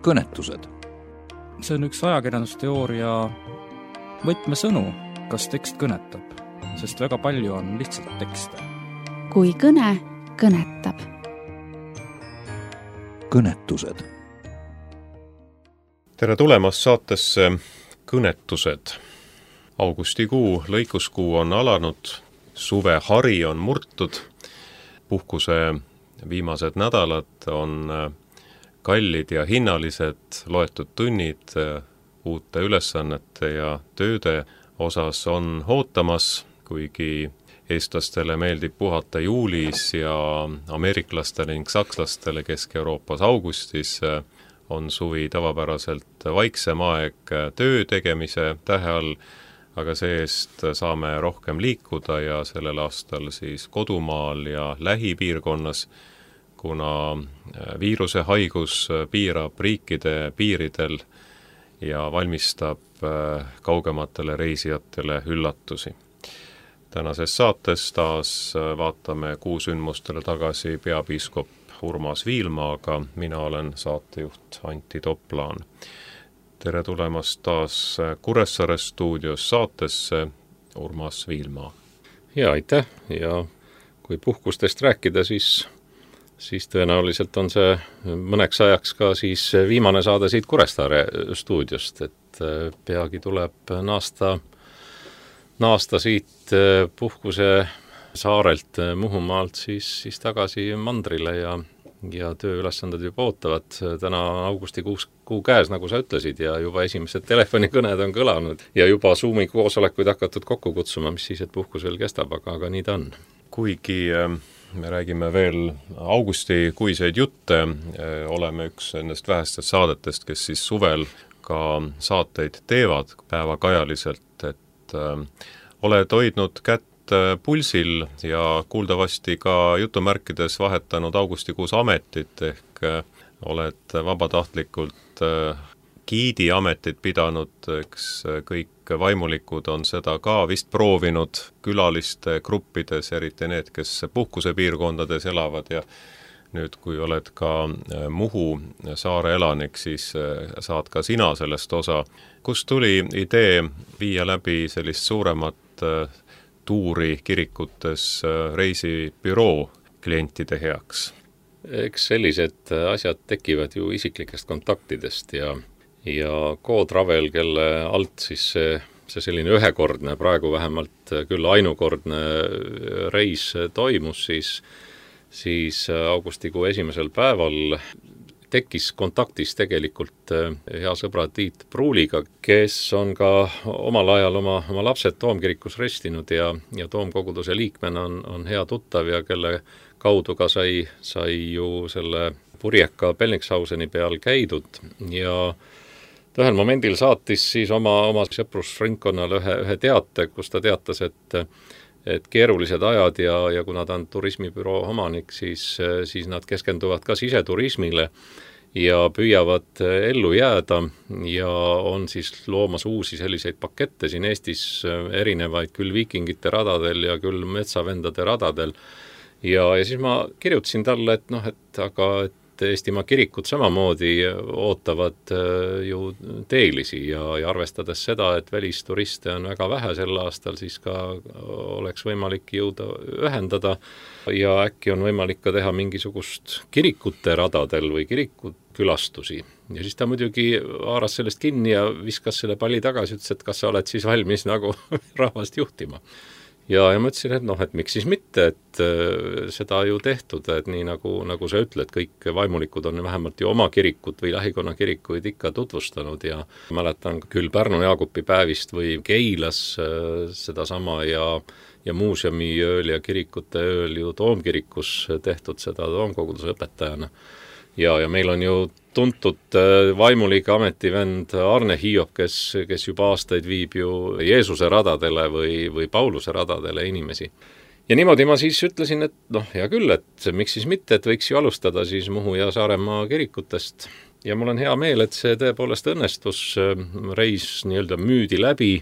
kõnetused. See on üks ajakirjandusteooria võtmesõnu, kas tekst kõnetab, sest väga palju on lihtsalt tekste. Kui kõne kõnetab. Kõnetused. Tere tulemast saatesse Kõnetused. Augustikuu, lõikuskuu on alanud, suve hari on murtud, puhkuse viimased nädalad on kallid ja hinnalised, loetud tunnid uute ülesannete ja tööde osas on ootamas, kuigi eestlastele meeldib puhata juulis ja ameeriklastele ning sakslastele Kesk-Euroopas augustis, on suvi tavapäraselt vaiksem aeg töö tegemise tähe all, aga see-eest saame rohkem liikuda ja sellel aastal siis kodumaal ja lähipiirkonnas, kuna viiruse haigus piirab riikide piiridel ja valmistab kaugematele reisijatele üllatusi. Tänases saates taas vaatame kuusündmustele tagasi peapiiskop Urmas Viilmaaga, mina olen saatejuht Antti Toplaan. Tere tulemast taas Kuressaare stuudios saatesse, Urmas Viilmaa. Ja aitäh, ja kui puhkustest rääkida, siis tõenäoliselt on see mõneks ajaks ka siis viimane saade siit Kuressaare stuudiost, et peagi tuleb naasta siit puhkuse saarelt Muhumaalt siis tagasi mandrile ja tööülesanded juba ootavad. Täna augustikuu käes, nagu sa ütlesid, ja juba esimesed telefonikõned on kõlanud ja juba Zoomi koosolekuid hakatud kokku kutsuma, mis siis, et puhkus veel kestab, aga nii ta on. Kuigi me räägime veel augustikuiseid jutte, oleme üks nendest vähestest saadetest, kes siis suvel ka saateid teevad päevakajaliselt, et oled hoidnud kätt pulsil ja kuuldavasti ka jutumärkides vahetanud augustikuus ametit, ehk oled vabatahtlikult giidiametit pidanud, eks kõik vaimulikud on seda ka vist proovinud külaliste gruppides, eriti need, kes puhkusepiirkondades elavad, ja nüüd, kui oled ka Muhu saare elanik, siis saad ka sina sellest osa. Kust tuli idee viia läbi sellist suuremat tuuri kirikutes reisibüroo klientide heaks? Eks sellised asjad tekivad ju isiklikest kontaktidest ja Co-Travel, kelle alt siis see selline ühekordne, praegu vähemalt küll ainukordne reis toimus, siis augustikuu esimesel päeval tekkis kontaktis tegelikult hea sõbra Tiit Pruuliga, kes on ka omal ajal oma lapsed Toomkirikus restinud ja Toomkoguduse liikmena on hea tuttav ja kelle kaudu ka sai ju selle Purjeka Pelnikshauseni peal käidud ja ühel momendil saatis siis oma sõprusringkonnale ühe teate, kus ta teatas, et keerulised ajad ja kuna ta on turismibüroo omanik, siis nad keskenduvad ka siseturismile ja püüavad ellu jääda ja on siis loomas uusi selliseid pakette siin Eestis erinevaid, küll viikingite radadel ja küll metsavendade radadel. Ja siis ma kirjutasin talle, et Eestimaa kirikud samamoodi ootavad ju teelisi ja arvestades seda, et välisturiste on väga vähe sel aastal, siis ka oleks võimalik jõuda ühendada ja äkki on võimalik ka teha mingisugust kirikute radadel või kirikukülastusi. Ja siis ta muidugi haaras sellest kinni ja viskas selle palli tagasi, ütles, et kas sa oled siis valmis nagu rahvast juhtima. Ja ma ütlesin, et miks siis mitte, et seda ju tehtud, et nii nagu sa ütled, kõik vaimulikud on vähemalt ju oma kirikut või lähikonna kirikuid ikka tutvustanud ja mäletan küll Pärnu Jaagupi päevist või Keilas sedasama ja muuseumi ööl ja kirikute ööl ju Toomkirikus tehtud seda Toomkoguduse õpetajana. Ja meil on ju tuntud vaimuliga ametivend Arne Hiiop, kes juba aastaid viib ju Jeesuse radadele või Pauluse radadele inimesi. Ja niimoodi ma siis ütlesin, et hea küll, et miks siis mitte, et võiks ju alustada siis Muhu ja Saaremaa kirikutest. Ja mul on hea meel, et see tõepoolest õnnestus, reis nii-öelda müüdi läbi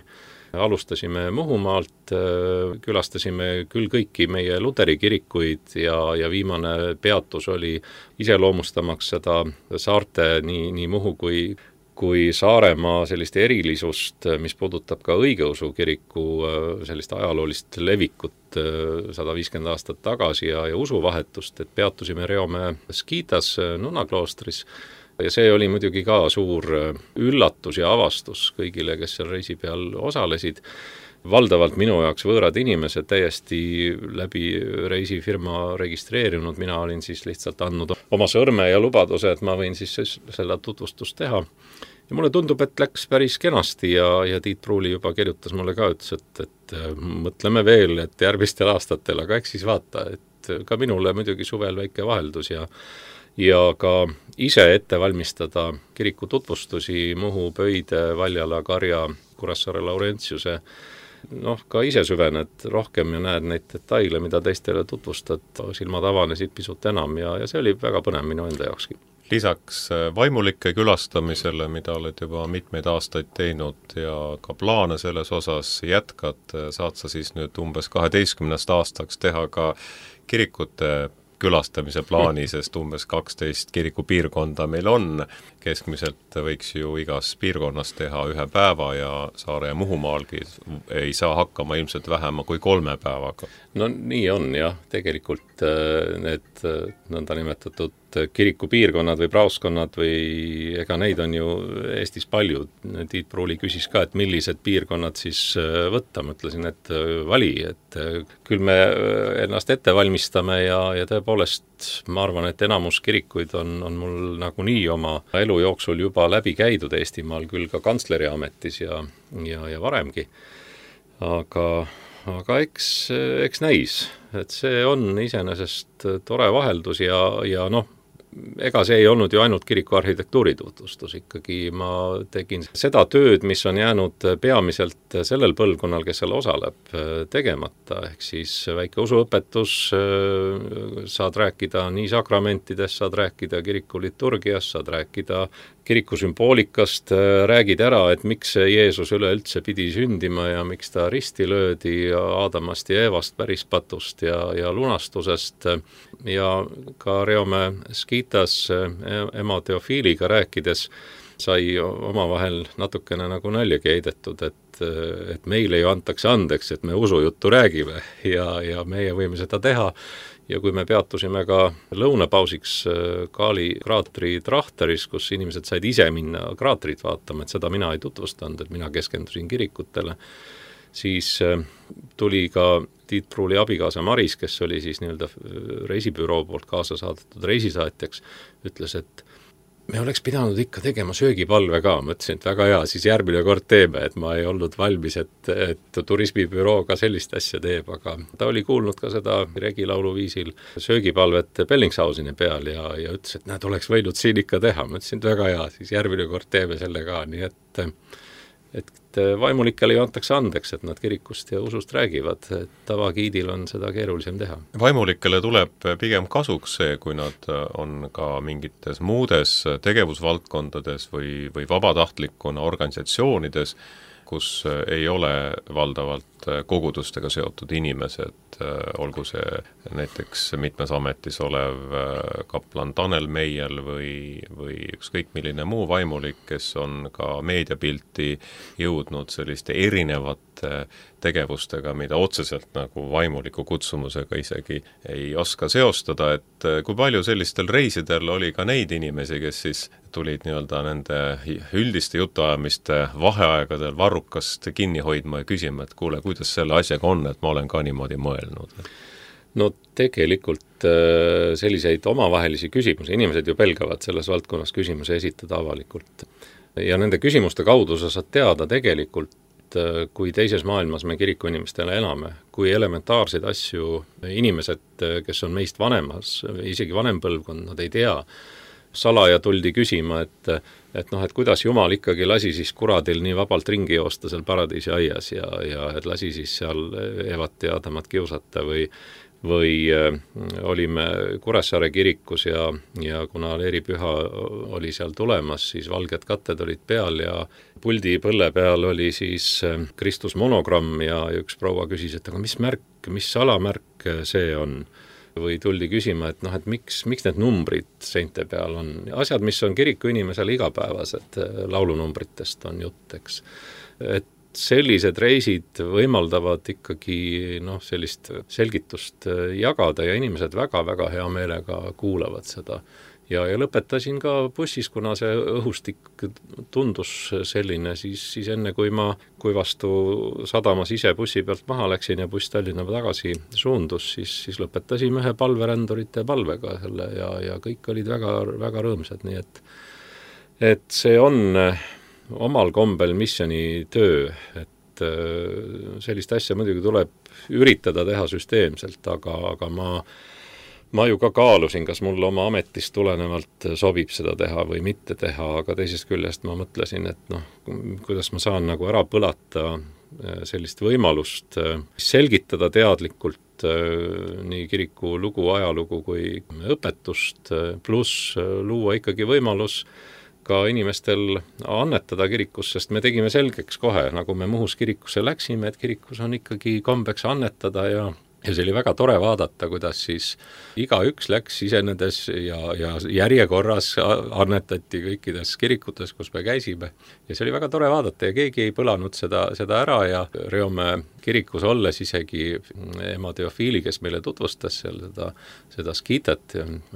alustasime Muhumaalt, külastasime küll kõiki meie luteri kirikuid ja viimane peatus oli iseloomustamaks seda saarte nii Muhu kui Saaremaa sellist erilisust, mis puudutab ka õigeusu kiriku sellist ajaloolist levikut 150 aastat tagasi ja usuvahetust, et peatusime Reomäe Skitas nunakloostris. Ja see oli muidugi ka suur üllatus ja avastus kõigile, kes seal reisi peal osalesid. Valdavalt minu jaoks võõrad inimesed täiesti läbi reisifirma registreerinud, mina olin siis lihtsalt andnud oma sõrme ja lubaduse, et ma võin siis selle tutvustust teha. Ja mulle tundub, et läks päris kenasti ja Tiit Pruuli juba kirjutas mulle ka, ütles, et mõtleme veel, et järgmistel aastatel, aga eks siis vaata, et ka minule muidugi suvel väike vaheldus ja ka ise ette valmistada kiriku tutvustusi Muhu, Pöide, Valjala, Karja, Kurassaare Laurentiuse. Ka ise süvened rohkem ja näed neid detaile, mida teistele tutvustad, silmad avanesid pisut enam ja see oli väga põnev minu enda jaokski. Lisaks vaimulike külastamisele, mida oled juba mitmeid aastaid teinud ja ka plaane selles osas jätkad, saad sa siis nüüd umbes 12 aastaks teha ka kirikute külastamise plaani, sest umbes 12 kirikupiirkonda meil on. Keskmiselt võiks ju igas piirkonnas teha 1 päeva ja Saare ja Muhumaalgi ei saa hakkama ilmselt vähema kui 3 päevaga. No nii on jah, tegelikult need nõnda nimetatud kirikupiirkonnad või praoskonnad või ega neid on ju Eestis palju. Tiit Pruuli küsis ka, et millised piirkonnad siis võtta. Ma ütlesin, et vali, et küll me ennast ette valmistame ja tõepoolest ma arvan, et enamus kirikuid on mul nagunii oma elu jooksul juba läbi käidud Eestimaal, küll ka kantsleri ametis ja varemgi. Aga eks näis, et see on iseenesest tore vaheldus ja ega see ei olnud ju ainult kiriku arhitektuuri tutvustus, ikkagi ma tegin seda tööd, mis on jäänud peamiselt sellel põlvkonnal, kes seal osaleb, tegemata, ehk siis väike usuõpetus, saad rääkida nii sakramentidest, saad rääkida kiriku liturgiast, saad rääkida kiriku sümboolikast, räägid ära, et miks Jeesus üleüldse pidi sündima ja miks ta risti löödi Aadamast ja Eevast pärispatust ja lunastusest ja ka Reomäe Skitas ema Teofiiliga rääkides sai omavahel natukene nagu naljagi heidetud, et meile ju antakse andeks, et me usujuttu räägime ja meie võime seda teha. Ja kui me peatusime ka lõunapausiks Kaali kraatri Trahteris, kus inimesed said ise minna kraatrit vaatama, et seda mina ei tutvustanud, et mina keskendusin kirikutele, siis tuli ka Tiit Pruuli abikaasa Maris, kes oli siis nii-öelda reisibüroo poolt kaasa saadetud reisisaatjaks, ütles, et me oleks pidanud ikka tegema söögipalve ka, mõtlesin, et väga hea, siis järgmine kord teeme, et ma ei olnud valmis, et turismibüroo ka sellist asja teeb, aga ta oli kuulnud ka seda regilaulu viisil söögipalvet Bellingshauseni peal ja ütles, et näed, oleks võinud siin ikka teha, mõtlesin, et väga hea, siis järgmine kord teeme selle ka, nii et vaimulikele ju antakse andeks, et nad kirikust ja usust räägivad, et tavagiidil on seda keerulisem teha. Vaimulikele tuleb pigem kasuks see, kui nad on ka mingites muudes tegevusvaldkondades või vabatahtlikuna organisatsioonides, kus ei ole valdavalt kogudustega seotud inimesed, olgu see näiteks mitmes ametis olev kaplan Tanel Meiel või ükskõik milline muu vaimulik, kes on ka meediapilti jõudnud selliste erinevate tegevustega, mida otseselt nagu vaimuliku kutsumusega isegi ei oska seostada, et kui palju sellistel reisidel oli ka neid inimesi, kes siis tulid nii-öelda nende üldiste jutuajamiste vaheaegadel varrukast kinni hoidma ja küsima, et kuule, kuidas selle asjaga on, et ma olen ka niimoodi mõelnud. No tegelikult selliseid omavahelisi küsimusi, inimesed ju pelgavad selles valdkonnas küsimuse esitada avalikult. Ja nende küsimuste kaudu sa saad teada tegelikult, kui teises maailmas me kirikuinimestele elame, kui elementaarseid asju inimesed, kes on meist vanemas, isegi vanem põlvkond, nad ei tea, salaja tuldi küsima, et kuidas Jumal ikkagi lasi siis kuradil nii vabalt ringi joosta seal paradiisi aias ja et lasi siis seal Evat ja Adamat kiusata või või olime Kuressaare kirikus ja kuna leeripüha oli seal tulemas, siis valged katted olid peal ja puldi põlle peal oli siis Kristus monogramm ja üks proua küsis, et aga mis märk, mis salamärk see on? Või tuldi küsima, et et miks need numbrid seinte peal on? Asjad, mis on kiriku inimesele igapäevased, laulunumbritest on jutt, eks. Et sellised reisid võimaldavad ikkagi sellist selgitust jagada ja inimesed väga-väga hea meelega kuulavad seda. Ja lõpetasin ka bussis, kuna see õhustik tundus selline, siis enne kui vastu sadamas ise bussi pealt maha läksin ja buss Tallinna tagasi suundus, siis lõpetasime ühe palverändurite palvega selle ja kõik olid väga, väga rõõmsad, nii et see on omal kombel missiooni töö, et sellist asja muidugi tuleb üritada teha süsteemselt, aga ma ju ka kaalusin, kas mul oma ametist tulenevalt sobib seda teha või mitte teha, aga teisest küljest ma mõtlesin, et kuidas ma saan ära põlata sellist võimalust selgitada teadlikult nii kiriku lugu, ajalugu kui õpetust, pluss luua ikkagi võimalus ka inimestel annetada kirikus, sest me tegime selgeks kohe, nagu me Muhus kirikusse läksime, et kirikus on ikkagi kombeks annetada ja see oli väga tore vaadata, kuidas siis igaüks läks sisenedes ja järjekorras annetati kõikides kirikutes, kus me käisime. Ja see oli väga tore vaadata ja keegi ei põlanud seda ära ja Reomäe kirikus olles isegi ema Teofiili, kes meile tutvustas seal seda skiitet,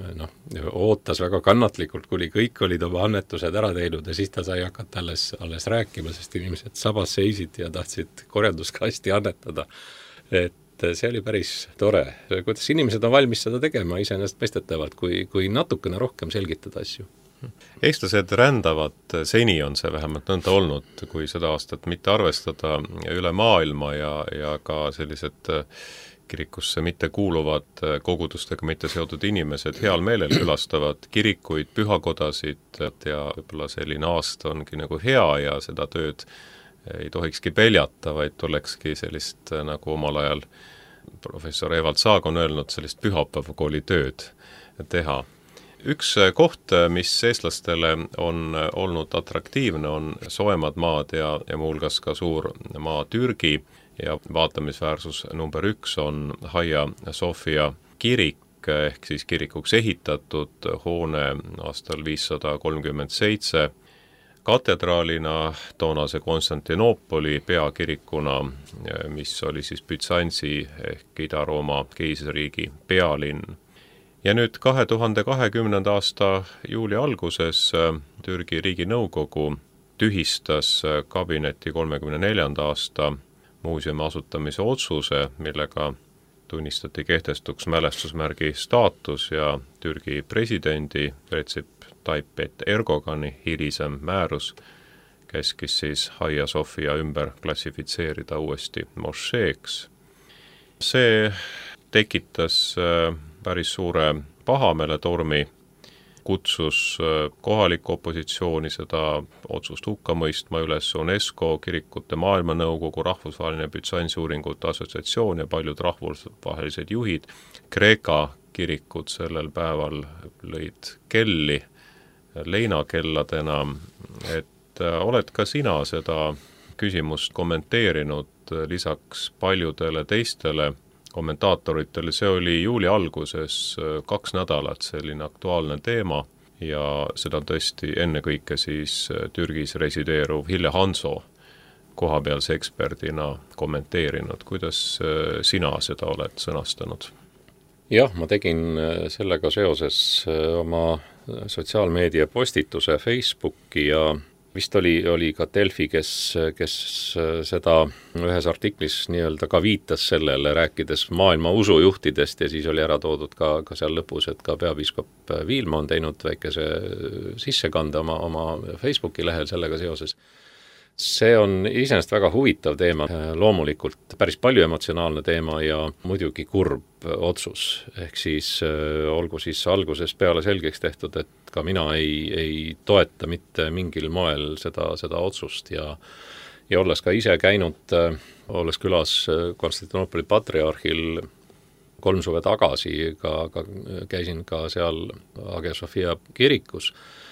ootas väga kannatlikult, kuni kõik olid oma annetused ära teinud ja siis ta sai hakata alles rääkima, sest inimesed sabas seisid ja tahtsid korjanduskasti annetada. Et see oli päris tore. Kuidas inimesed on valmis seda tegema iseenesest mõistetavalt, kui natukene rohkem selgitada asju. Eestlased rändavad, seni on see vähemalt nõnda olnud, kui seda aastat mitte arvestada üle maailma ja ka sellised kirikusse mitte kuuluvad kogudustega mitte seotud inimesed heal meelel külastavad kirikuid, pühakodasid ja võib-olla selline aasta ongi hea ja seda tööd ei tohikski peljata, vaid tulekski sellist, nagu omal ajal professor Evald Saag on öelnud, sellist pühapäevakooli tööd teha. Üks koht, mis eestlastele on olnud atraktiivne, on soemad maad ja muuhulgas ka suur maa Türgi ja vaatamisväärsus number 1 on Hagia Sophia kirik ehk siis kirikuks ehitatud hoone aastal 537 katedraalina toonase Konstantinoopoli peakirikuna, mis oli siis Büzantsi ehk Ida-Rooma keisririigi pealinn. Ja nüüd 2020. aasta juuli alguses Türgi Riiginõukogu tühistas kabineti 34. aasta muuseumi asutamise otsuse, millega tunnistati kehtestuks mälestusmärgi staatus ja Türgi presidendi Recep Tayyip Erdogani hilisem määrus käskis siis Hagia Sophia ümber klassifitseerida uuesti mošeeks. See tekitas päris suure pahameeletormi, kutsus kohalikku opositsiooni seda otsust hukka mõistma üles UNESCO, kirikute maailmanõukogu, rahvusvaheline Büzantsi uuringute assotsiatsioon ja paljud rahvusvahelised juhid. Kreeka kirikud sellel päeval lõid kelli leinakelladena, et oled ka sina seda küsimust kommenteerinud lisaks paljudele teistele kommentaatoritele. See oli juuli alguses 2 nädalat selline aktuaalne teema ja seda tõesti ennekõike siis Türgis resideeruv Hille Hanso kohapealse eksperdina kommenteerinud. Kuidas sina seda oled sõnastanud? Jah, ma tegin sellega seoses oma sotsiaalmeedia postituse Facebooki ja vist oli ka Delfi, kes seda ühes artiklis nii-öelda ka viitas sellele, rääkides maailma usujuhtidest ja siis oli ära toodud ka seal lõpus, et ka peapiiskop Viilma on teinud väikese sissekande oma Facebooki lehel sellega seoses. See on iseenesest väga huvitav teema, loomulikult päris palju emotsionaalne teema ja muidugi kurb otsus. Ehk siis olgu siis alguses peale selgeks tehtud, et ka mina ei toeta mitte mingil moel seda otsust ja olles ka ise käinud, olles külas Konstantinoopoli patriarhil 3 suve tagasi käisin ka seal Hagia Sophia kirikus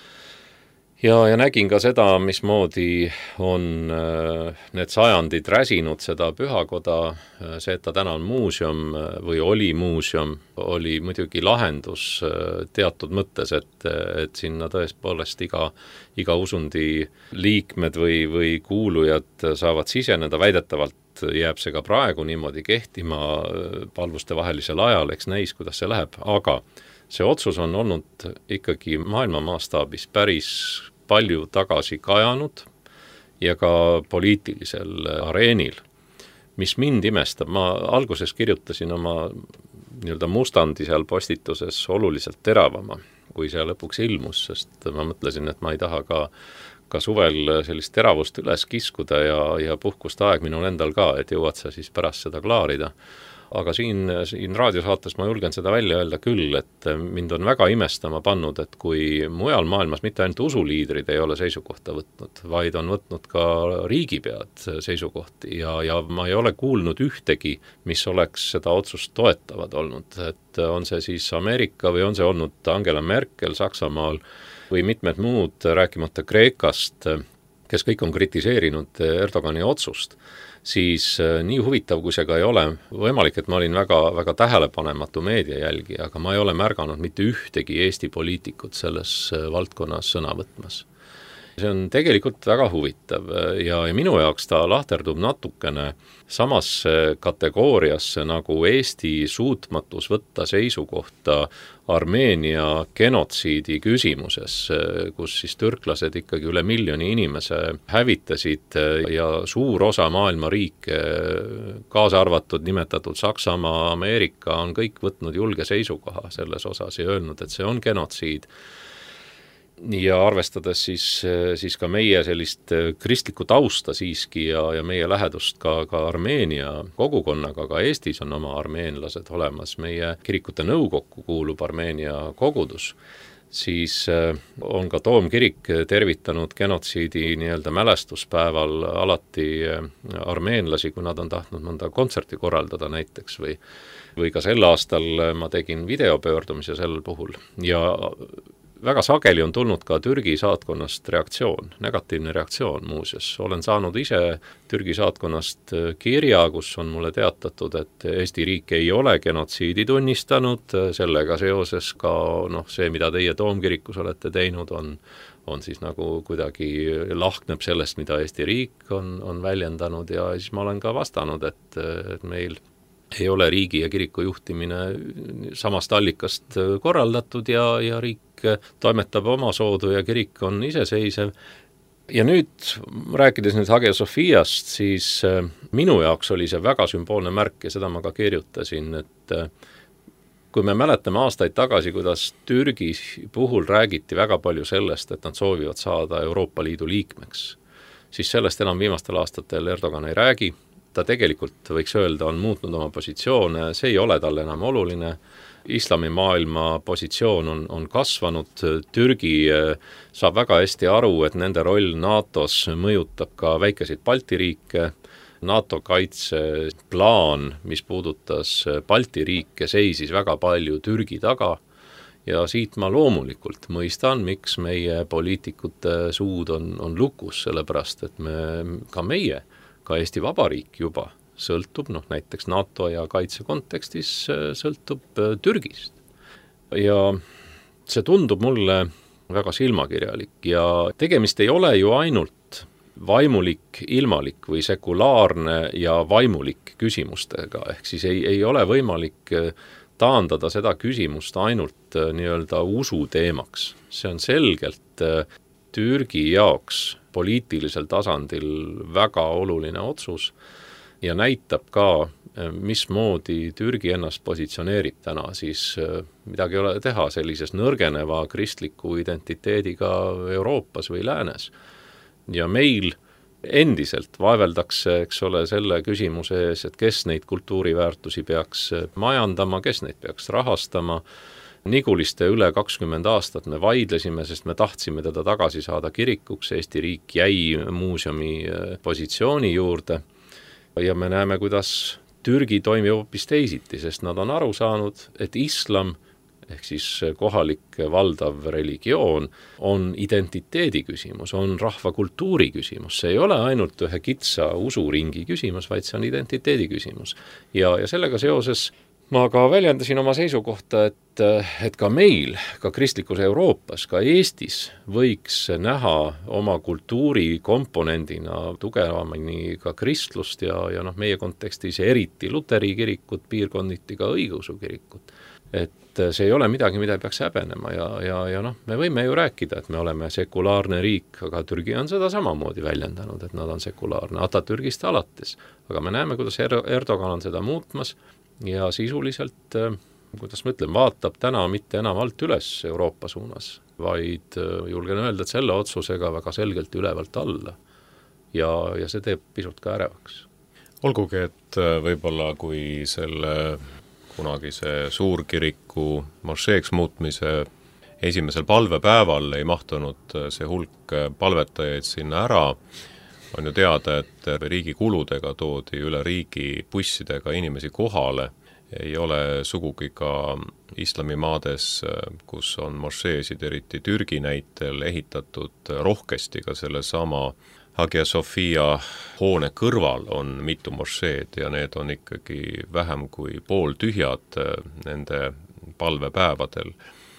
ja nägin ka seda, mismoodi on need sajandid räsinud seda pühakoda. See, et ta täna on muuseum või oli muuseum, oli muidugi lahendus teatud mõttes, et sinna tõepoolest iga usundi liikmed või kuulujad saavad siseneda. Väidetavalt jääb see ka praegu niimoodi kehtima palvuste vahelisel ajal, eks näis, kuidas see läheb, aga see otsus on olnud ikkagi maailma mastaabis päris palju tagasi kajanud ja ka poliitilisel areenil, mis mind imestab. Ma alguses kirjutasin oma nii-öelda mustandi seal postituses oluliselt teravama, kui see lõpuks ilmus, sest ma mõtlesin, et ma ei taha ka suvel sellist teravust üles kiskuda ja puhkust aeg minul endal ka, et jõuad sa siis pärast seda klaarida. Aga siin raadiosaates ma julgen seda välja öelda küll, et mind on väga imestama pannud, et kui mujal maailmas mitte ainult usuliidrid ei ole seisukohta võtnud, vaid on võtnud ka riigipead seisukohti ja ma ei ole kuulnud ühtegi, mis oleks seda otsust toetavad olnud. Et on see siis Ameerika või on see olnud Angela Merkel Saksamaal või mitmed muud, rääkimata Kreekast, kes kõik on kritiseerinud Erdogani otsust, siis nii huvitav, kui see ka ei ole, võimalik, et ma olin väga, väga tähelepanematu meediajälgi, aga ma ei ole märganud mitte ühtegi Eesti poliitikut selles valdkonnas sõna võtmas. See on tegelikult väga huvitav ja minu jaoks ta lahterdub natukene samasse kategooriasse nagu Eesti suutmatus võtta seisukohta Armeenia genotsiidi küsimuses, kus siis türklased ikkagi üle 1 miljoni inimese hävitasid ja suur osa maailma riike, kaasa arvatud nimetatud Saksamaa, Ameerika, on kõik võtnud julge seisukoha selles osas ja öelnud, et see on genotsiid. Ja arvestades siis ka meie sellist kristlikku tausta siiski ja meie lähedust ka Armeenia kogukonnaga, ka Eestis on oma armeenlased olemas, meie kirikute nõukokku kuulub Armeenia kogudus, siis on ka Toomkirik tervitanud genotsiidi nii-öelda mälestuspäeval alati armeenlasi, kui nad on tahtnud mõnda kontserti korraldada näiteks või ka sel aastal ma tegin videopöördumise sellel puhul ja väga sageli on tulnud ka Türgi saatkonnast reaktsioon, negatiivne reaktsioon muuseas. Olen saanud ise Türgi saatkonnast kirja, kus on mulle teatatud, et Eesti riik ei ole genotsiidi tunnistanud, sellega seoses ka see, mida teie Toomkirikus olete teinud, on siis nagu kuidagi lahkneb sellest, mida Eesti riik on väljendanud ja siis ma olen ka vastanud, et meil ei ole riigi ja kiriku juhtimine samast allikast korraldatud ja riik toimetab oma soodu ja kirik on iseseisev. Ja nüüd, rääkides nüüd Hagia Sophiast, siis minu jaoks oli see väga sümboolne märk ja seda ma ka kirjutasin, et kui me mäletame aastaid tagasi, kuidas Türgi puhul räägiti väga palju sellest, et nad soovivad saada Euroopa Liidu liikmeks, siis sellest enam viimastel aastatel Erdogan ei räägi. Ta tegelikult, võiks öelda, on muutnud oma positsioone, see ei ole talle enam oluline. Islamimaailma positsioon on kasvanud, Türgi saab väga hästi aru, et nende roll NATO-s mõjutab ka väikeseid Balti riike. NATO kaitseplaan, mis puudutas Balti riike, seisis väga palju Türgi taga ja siit ma loomulikult mõistan, miks meie poliitikute suud on lukus, sellepärast et ka Eesti Vabariik juba sõltub, näiteks NATO ja kaitse kontekstis sõltub Türgist. Ja see tundub mulle väga silmakirjalik ja tegemist ei ole ju ainult vaimulik, ilmalik või sekulaarne ja vaimulik küsimustega, ehk siis ei ole võimalik taandada seda küsimust ainult nii-öelda usu teemaks. See on selgelt Türgi jaoks poliitilisel tasandil väga oluline otsus ja näitab ka, mismoodi Türgi ennast positsioneerib täna, siis midagi ei ole teha sellises nõrgeneva kristliku identiteediga Euroopas või läänes. Ja meil endiselt vaeveldakse, eks ole, selle küsimuse ees, et kes neid kultuuriväärtusi peaks majandama, kes neid peaks rahastama. Niguliste üle 20 aastat me vaidlesime, sest me tahtsime teda tagasi saada kirikuks, Eesti riik jäi muuseumi positsiooni juurde ja me näeme, kuidas Türgi toimib hoopis teisiti, sest nad on aru saanud, et islam ehk siis kohalik valdav religioon on identiteedi küsimus, on rahvakultuuri küsimus. See ei ole ainult ühe kitsa usuringi küsimus, vaid see on identiteedi küsimus. Ja sellega seoses ma ka väljendasin oma seisukohta, et ka meil, ka kristlikus Euroopas, ka Eestis võiks näha oma kultuuri komponendina tugevamini ka kristlust ja meie kontekstis eriti luteri kirikut, piirkonniti ka õigeusu kirikut. Et see ei ole midagi, mida ei peaks häbenema ja me võime ju rääkida, et me oleme sekulaarne riik, aga Türgi on seda samamoodi väljendanud, et nad on sekulaarne Atatürgist alates. Aga me näeme, kuidas Erdogan on seda muutmas ja sisuliselt, kuidas ma ütlen, vaatab täna mitte enam alt üles Euroopa suunas, vaid julgen öelda, et selle otsusega väga selgelt ülevalt alla. Ja see teeb pisut ka ärevaks. Olgugi, et võib-olla kui selle kunagise suurkiriku mošeeks muutmise esimesel palvepäeval ei mahtunud see hulk palvetajaid sinna ära, on ju teada, et riigi kuludega toodi üle riigi bussidega inimesi kohale. Ei ole sugugi ka islamimaades, kus on mošeesid, eriti Türgi näitel ehitatud rohkesti ka selle sama Hagia Sophia hoone kõrval on mitu mošeed ja need on ikkagi vähem kui pooltühjad nende palvepäevadel.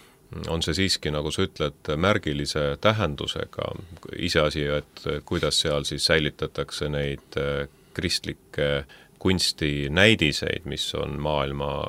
On see siiski, nagu sa ütled, märgilise tähendusega. Iseasi, et kuidas seal siis säilitatakse neid kristlikke kunstinäidiseid, mis on maailma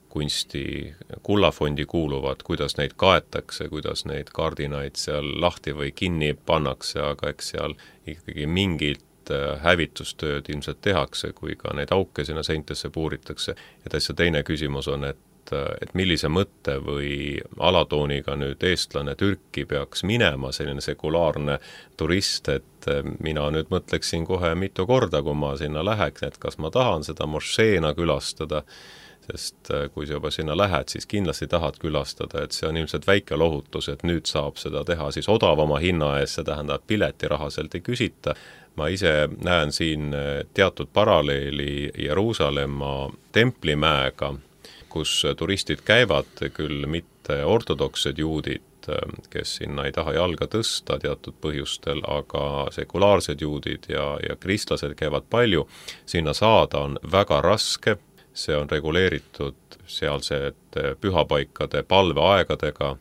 kunsti kullafondi kuuluvad, kuidas neid kaetakse, kuidas neid kardinaid seal lahti või kinni pannakse, aga eks seal ikkagi mingit hävitustööd ilmselt tehakse, kui ka neid auke sinna seintesse puuritakse. Ja täitsa teine küsimus on, et millise mõtte või alatooniga nüüd eestlane Türki peaks minema, selline sekulaarne turist, et mina nüüd mõtleksin kohe mitu korda, kui ma sinna läheks, et kas ma tahan seda mošeena külastada, sest kui sa juba sinna lähed, siis kindlasti tahad külastada, et see on ilmselt väike lohutus, et nüüd saab seda teha siis odavama hinna ees, see tähendab piletiraha sealt ei küsita. Ma ise näen siin teatud paralleeli Jeruusalemma templimäega, kus turistid käivad, küll mitte ortodoksed juudid, kes sinna ei taha jalga tõsta teatud põhjustel, aga sekulaarsed juudid ja kristlased käivad palju. Sinna saada on väga raske, see on reguleeritud sealsete pühapaikade palveaegadega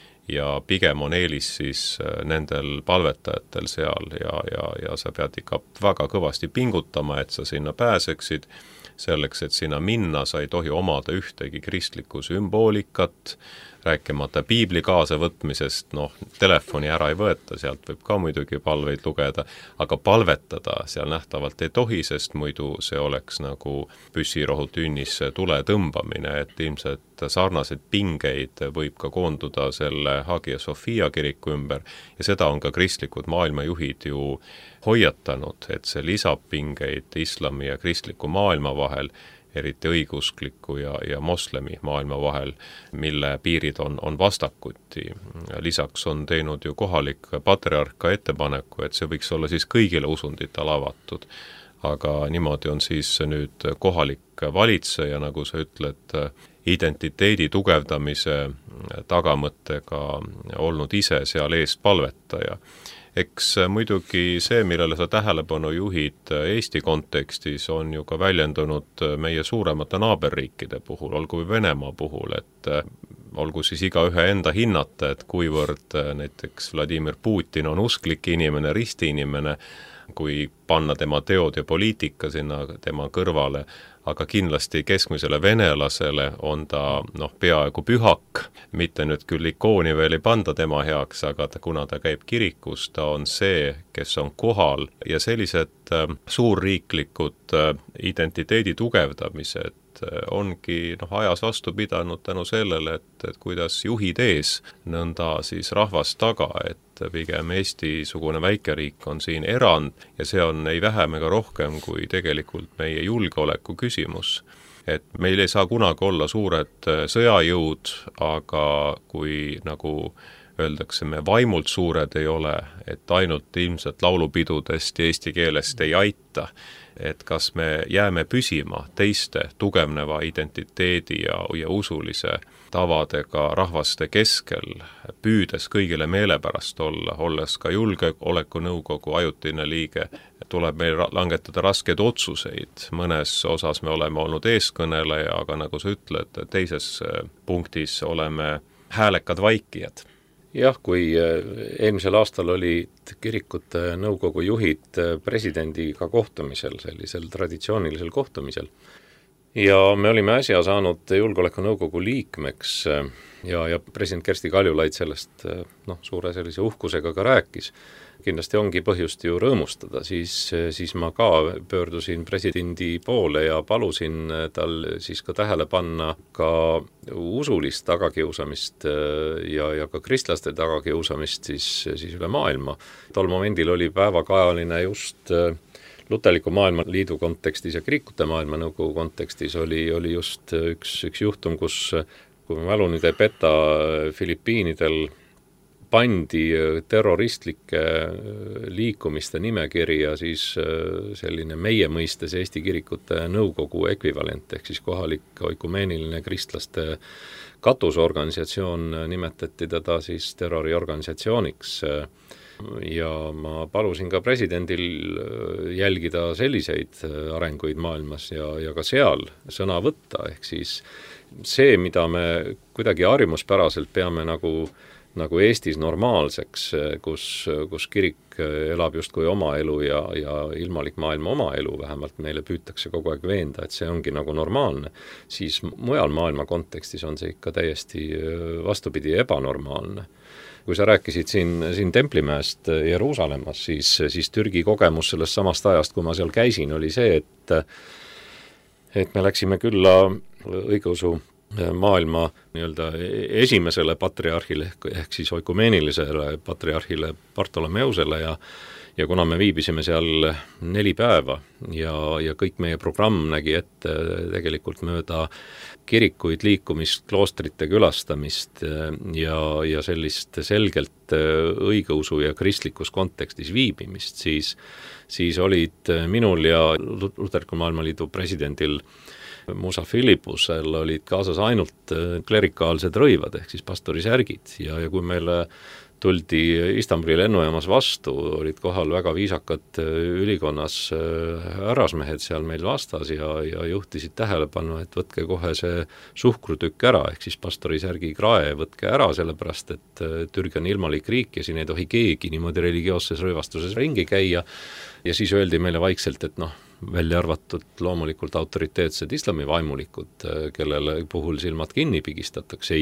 ja pigem on eelis siis nendel palvetajatel seal ja sa pead ikka väga kõvasti pingutama, et sa sinna pääseksid. Selleks, et sinna minna, sa ei tohi omada ühtegi kristlikku sümboolikat, rääkimata piibli kaasavõtmisest, telefoni ära ei võeta, sealt võib ka muidugi palveid lugeda, aga palvetada seal nähtavalt ei tohi, sest muidu see oleks nagu püssirohutünnis tule tõmbamine, et ilmselt sarnaseid pingeid võib ka koonduda selle Hagia Sophia kiriku ümber ja seda on ka kristlikud maailmajuhid ju hoiatanud, et see lisab pingeid islami ja kristliku maailma vahel, eriti õiguskliku ja moslemi maailma vahel, mille piirid on vastakuti. Lisaks on teinud ju kohalik patriarh ka ettepaneku, et see võiks olla siis kõigile usunditel avatud. Aga niimoodi on siis nüüd kohalik valitseja, nagu sa ütled, identiteedi tugevdamise tagamõttega olnud ise seal eest palvetaja. Eks muidugi see, millele sa tähelepanu juhid Eesti kontekstis, on ju ka väljendunud meie suuremate naaberriikide puhul, olgu Venemaa puhul, et olgu siis igaühe enda hinnata, et kuivõrd näiteks Vladimir Putin on usklik inimene, ristiinimene, kui panna tema teod ja poliitika sinna tema kõrvale, aga kindlasti keskmisele venelasele on ta peaaegu pühak, mitte nüüd küll ikooni veel ei panda tema heaks, aga kuna ta käib kirikus, ta on see, kes on kohal ja sellised suurriiklikud identiteedi tugevdamised ongi ajas vastu pidanud tänu sellele, et kuidas juhid ees, nõnda siis rahvas taga, et pigem Eesti-sugune väikeriik on siin erand ja see on ei vähem ega rohkem kui tegelikult meie julgeoleku küsimus. Et meil ei saa kunagi olla suured sõjajõud, aga kui nagu öeldakse, me vaimult suured ei ole, et ainult ilmselt laulupidudest ja eesti keelest ei aita, et kas me jääme püsima teiste tugevneva identiteedi ja usulise tavadega rahvaste keskel, püüdes kõigile meelepärast olla, olles ka julgeolekunõukogu ajutine liige, tuleb meil langetada raskeid otsuseid. Mõnes osas me oleme olnud eeskõneleja, aga nagu sa ütled, teises punktis oleme häälekad vaikijad. Jah, kui eelmisel aastal olid kirikute nõukogu juhid presidendiga kohtumisel, sellisel traditsioonilisel kohtumisel, ja me olime äsja saanud julgeolekunõukogu liikmeks ja president Kersti Kaljulaid sellest suure sellise uhkusega ka rääkis. Kindlasti ongi põhjust ju rõõmustada, siis ma ka pöördusin presidendi poole ja palusin tal siis ka tähele panna ka usulist tagakiusamist ja ka kristlaste tagakiusamist siis üle maailma. Tol momendil oli päevakajaline just Luterliku Maailmaliidu kontekstis ja Kirikute Maailmanõukogu kontekstis oli just üks juhtum, kus, kui ma mälu nüüd ei peta, Filipiinidel pandi terroristlike liikumiste nimekirja siis selline meie mõistes Eesti Kirikute Nõukogu ekvivalent, ehk siis kohalik oikumeeniline kristlaste katusorganisatsioon, nimetati teda siis terroriorganisatsiooniks. Ja ma palusin ka presidendil jälgida selliseid arenguid maailmas ja ka seal sõna võtta, ehk siis see, mida me kuidagi harjumuspäraselt peame nagu Eestis normaalseks, kus kirik elab justkui oma elu ja ilmalik maailma oma elu, vähemalt meile püütakse kogu aeg veenda, et see ongi nagu normaalne, siis mujal maailma kontekstis on see ikka täiesti vastupidi ebanormaalne. Kui sa rääkisid siin Templimäest Jeruusalemmas, siis Türgi kogemus sellest samast ajast, kui ma seal käisin, oli see, et me läksime külla õigeusu maailma nii-öelda esimesele patriarhile ehk siis oikumeenilisele patriarhile Bartolomeusele ja kuna me viibisime seal 4 päeva ja kõik meie programm nägi ette tegelikult mööda kirikuid liikumist, kloostrite külastamist ja sellist selgelt õigeusu ja kristlikus kontekstis viibimist, siis olid minul ja Luterliku Maailmaliidu presidendil Musa Philippusel olid kaasas ainult klerikaalsed rõivad ehk siis pastorisärgid ja kui meile tuldi Istanbuli lennujaamas vastu, olid kohal väga viisakad ülikonnas härrasmehed seal meil vastas ja juhtisid tähelepanu, et võtke kohe see suhkrutükk ära, ehk siis pastorisärgi krae võtke ära, sellepärast et Türgi on ilmalik riik ja siin ei tohi keegi niimoodi religioosses rõivastuses ringi käia ja siis öeldi meile vaikselt, et välja arvatud loomulikult autoriteetsed islamivaimulikud, kellele puhul silmad kinni pigistatakse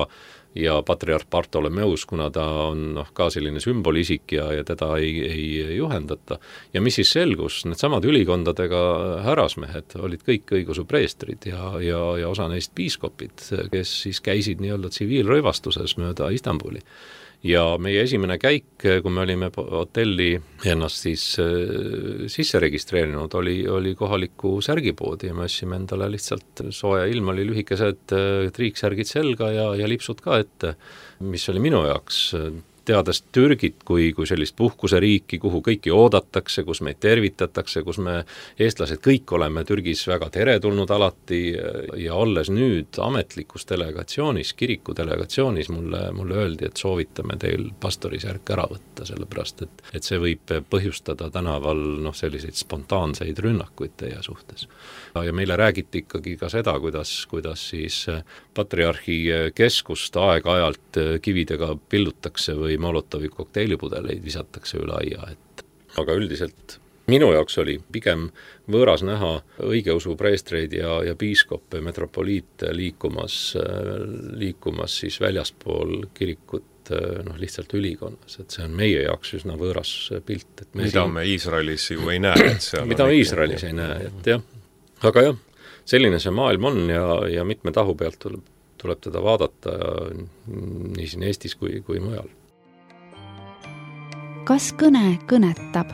ja patriarh Bartolomeus, kuna ta on ka selline sümbolisik ja teda ei juhendata. Ja mis siis selgus, needsamad ülikondadega härrasmehed olid kõik õigeusu preestrid ja osa neist piiskopid, kes siis käisid nii-öelda tsiviilrõivastuses mööda Istanbuli. Ja meie esimene käik, kui me olime hotelli ennast siis sisse registreerinud, oli kohaliku särgipoodi ja me ostsime endale lihtsalt sooja ilm, oli lühikesed triiksärgid selga ja lipsud ka ette, mis oli minu jaoks teades Türgit kui sellist puhkuseriiki, kuhu kõiki oodatakse, kus meid tervitatakse, kus me eestlased kõik oleme Türgis väga teretulnud alati ja olles nüüd ametlikus delegatsioonis, kiriku delegatsioonis, mulle öeldi, et soovitame teil pastorisärk ära võtta, sellepärast et see võib põhjustada tänaval selliseid spontaanseid rünnakuid teie suhtes. Ja meile räägiti ikkagi ka seda, kuidas siis patriarhi keskust aeg-ajalt kividega pillutakse või Molotovi kokteilipudeleid visatakse üle aia. Aga üldiselt minu jaoks oli pigem võõras näha õigeusu preestreid ja piiskoppe, metropoliite liikumas siis väljaspool kirikut lihtsalt ülikonnas, et see on meie jaoks üsna võõras pilt. Mida me Iisraelis ju ei näe. Mida me Iisraelis ei näe, et jah. Aga jah, selline see maailm on ja mitme tahu pealt tuleb teda vaadata nii siin Eestis kui mujal. Kas kõne kõnetab?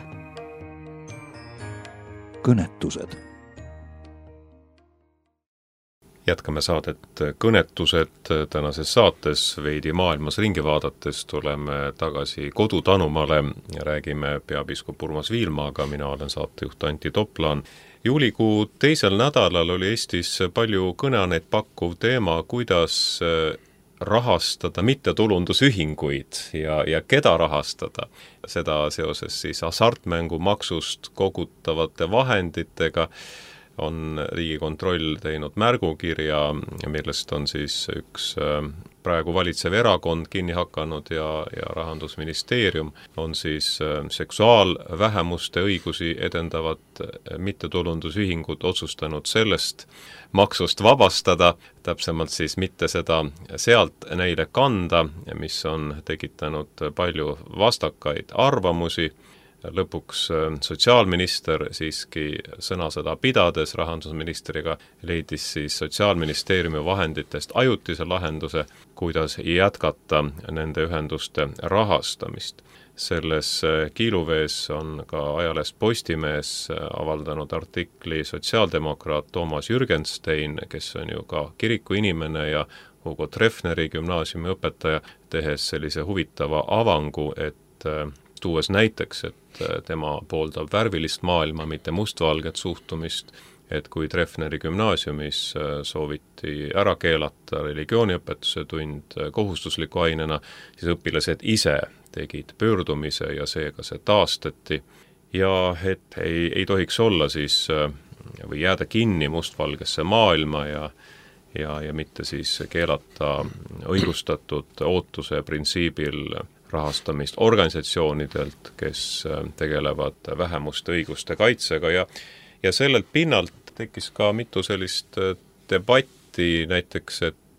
Kõnetused. jätkame saadet Kõnetused. Tänases saates veidi maailmas ringi vaadates tuleme tagasi Kodutanumale ja räägime peapiiskop Urmas Viilmaaga, mina olen saatejuht Anti Toplaan. Juulikuu teisel nädalal oli Eestis palju kõneainet pakkuv teema, kuidas rahastada mittetulundusühinguid ja keda rahastada. Seda seoses siis hasartmängumaksust kogutavate vahenditega on Riigikontroll teinud märgukirja, millest on siis üks praegu valitsev erakond kinni hakanud ja Rahandusministeerium on siis seksuaalvähemuste õigusi edendavad mittetulundusühingud otsustanud sellest maksust vabastada, täpsemalt siis mitte seda sealt neile kanda, mis on tekitanud palju vastakaid arvamusi. Lõpuks sotsiaalminister siiski sõnasõda pidades rahandusministriga leidis siis Sotsiaalministeeriumi vahenditest ajutise lahenduse, kuidas jätkata nende ühenduste rahastamist. Selles kiiluvees on ka ajalehes Postimees avaldanud artikli sotsiaaldemokraat Toomas Jürgenstein, kes on ju ka kirikuinimene ja Hugo Treffneri gümnaasiumi õpetaja, tehes sellise huvitava avangu, et tuues näiteks, et tema pooldab värvilist maailma, mitte mustvalget suhtumist, et kui Treffneri gümnaasiumis sooviti ära keelata religiooniõpetuse tund kohustusliku ainena, siis õpilased ise tegid pöördumise ja seega see taastati. Ja et ei tohiks olla siis või jääda kinni mustvalgesse maailma ja mitte siis keelata õigustatud ootuse printsiibil rahastamist organisatsioonidelt, kes tegelevad vähemuste õiguste kaitsega ja sellelt pinnalt tekkis ka mitu sellist debatti näiteks,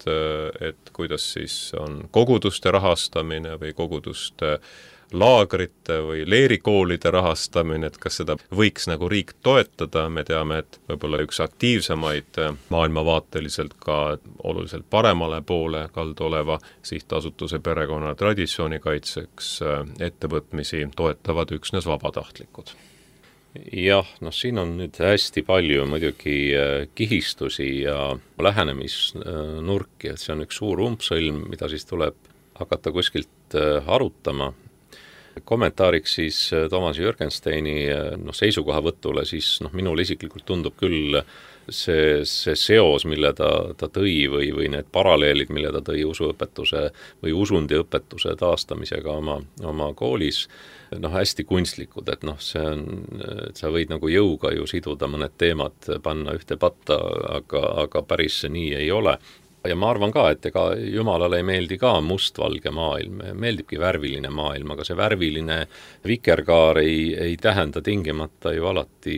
et kuidas siis on koguduste rahastamine või koguduste laagrite või leerikoolide rahastamine, et kas seda võiks nagu riik toetada. Me teame, et võib-olla üks aktiivsemaid maailmavaateliselt ka oluliselt paremale poole kaldu oleva sihtasutuse perekonna traditsiooni kaitseks ettevõtmisi toetavad üksnes vabatahtlikud. Jah, siin on nüüd hästi palju muidugi kihistusi ja lähenemisnurki, et see on üks suur umbsõlm, mida siis tuleb hakata kuskilt arutama. Kommentaariks siis Toomas Jürgensteini seisukohavõtule, siis minul isiklikult tundub küll see seos, mille ta tõi või need paralleelid, mille ta tõi usuõpetuse või usundiõpetuse taastamisega oma koolis, hästi kunstlikud, et see on, sa võid nagu jõuga ju siduda mõned teemad, panna ühte patta, aga päris see nii ei ole. Ja ma arvan ka, et ega Jumalale ei meeldi ka mustvalge maailm, meeldibki värviline maailm, aga see värviline vikerkaar ei tähenda tingimata ju alati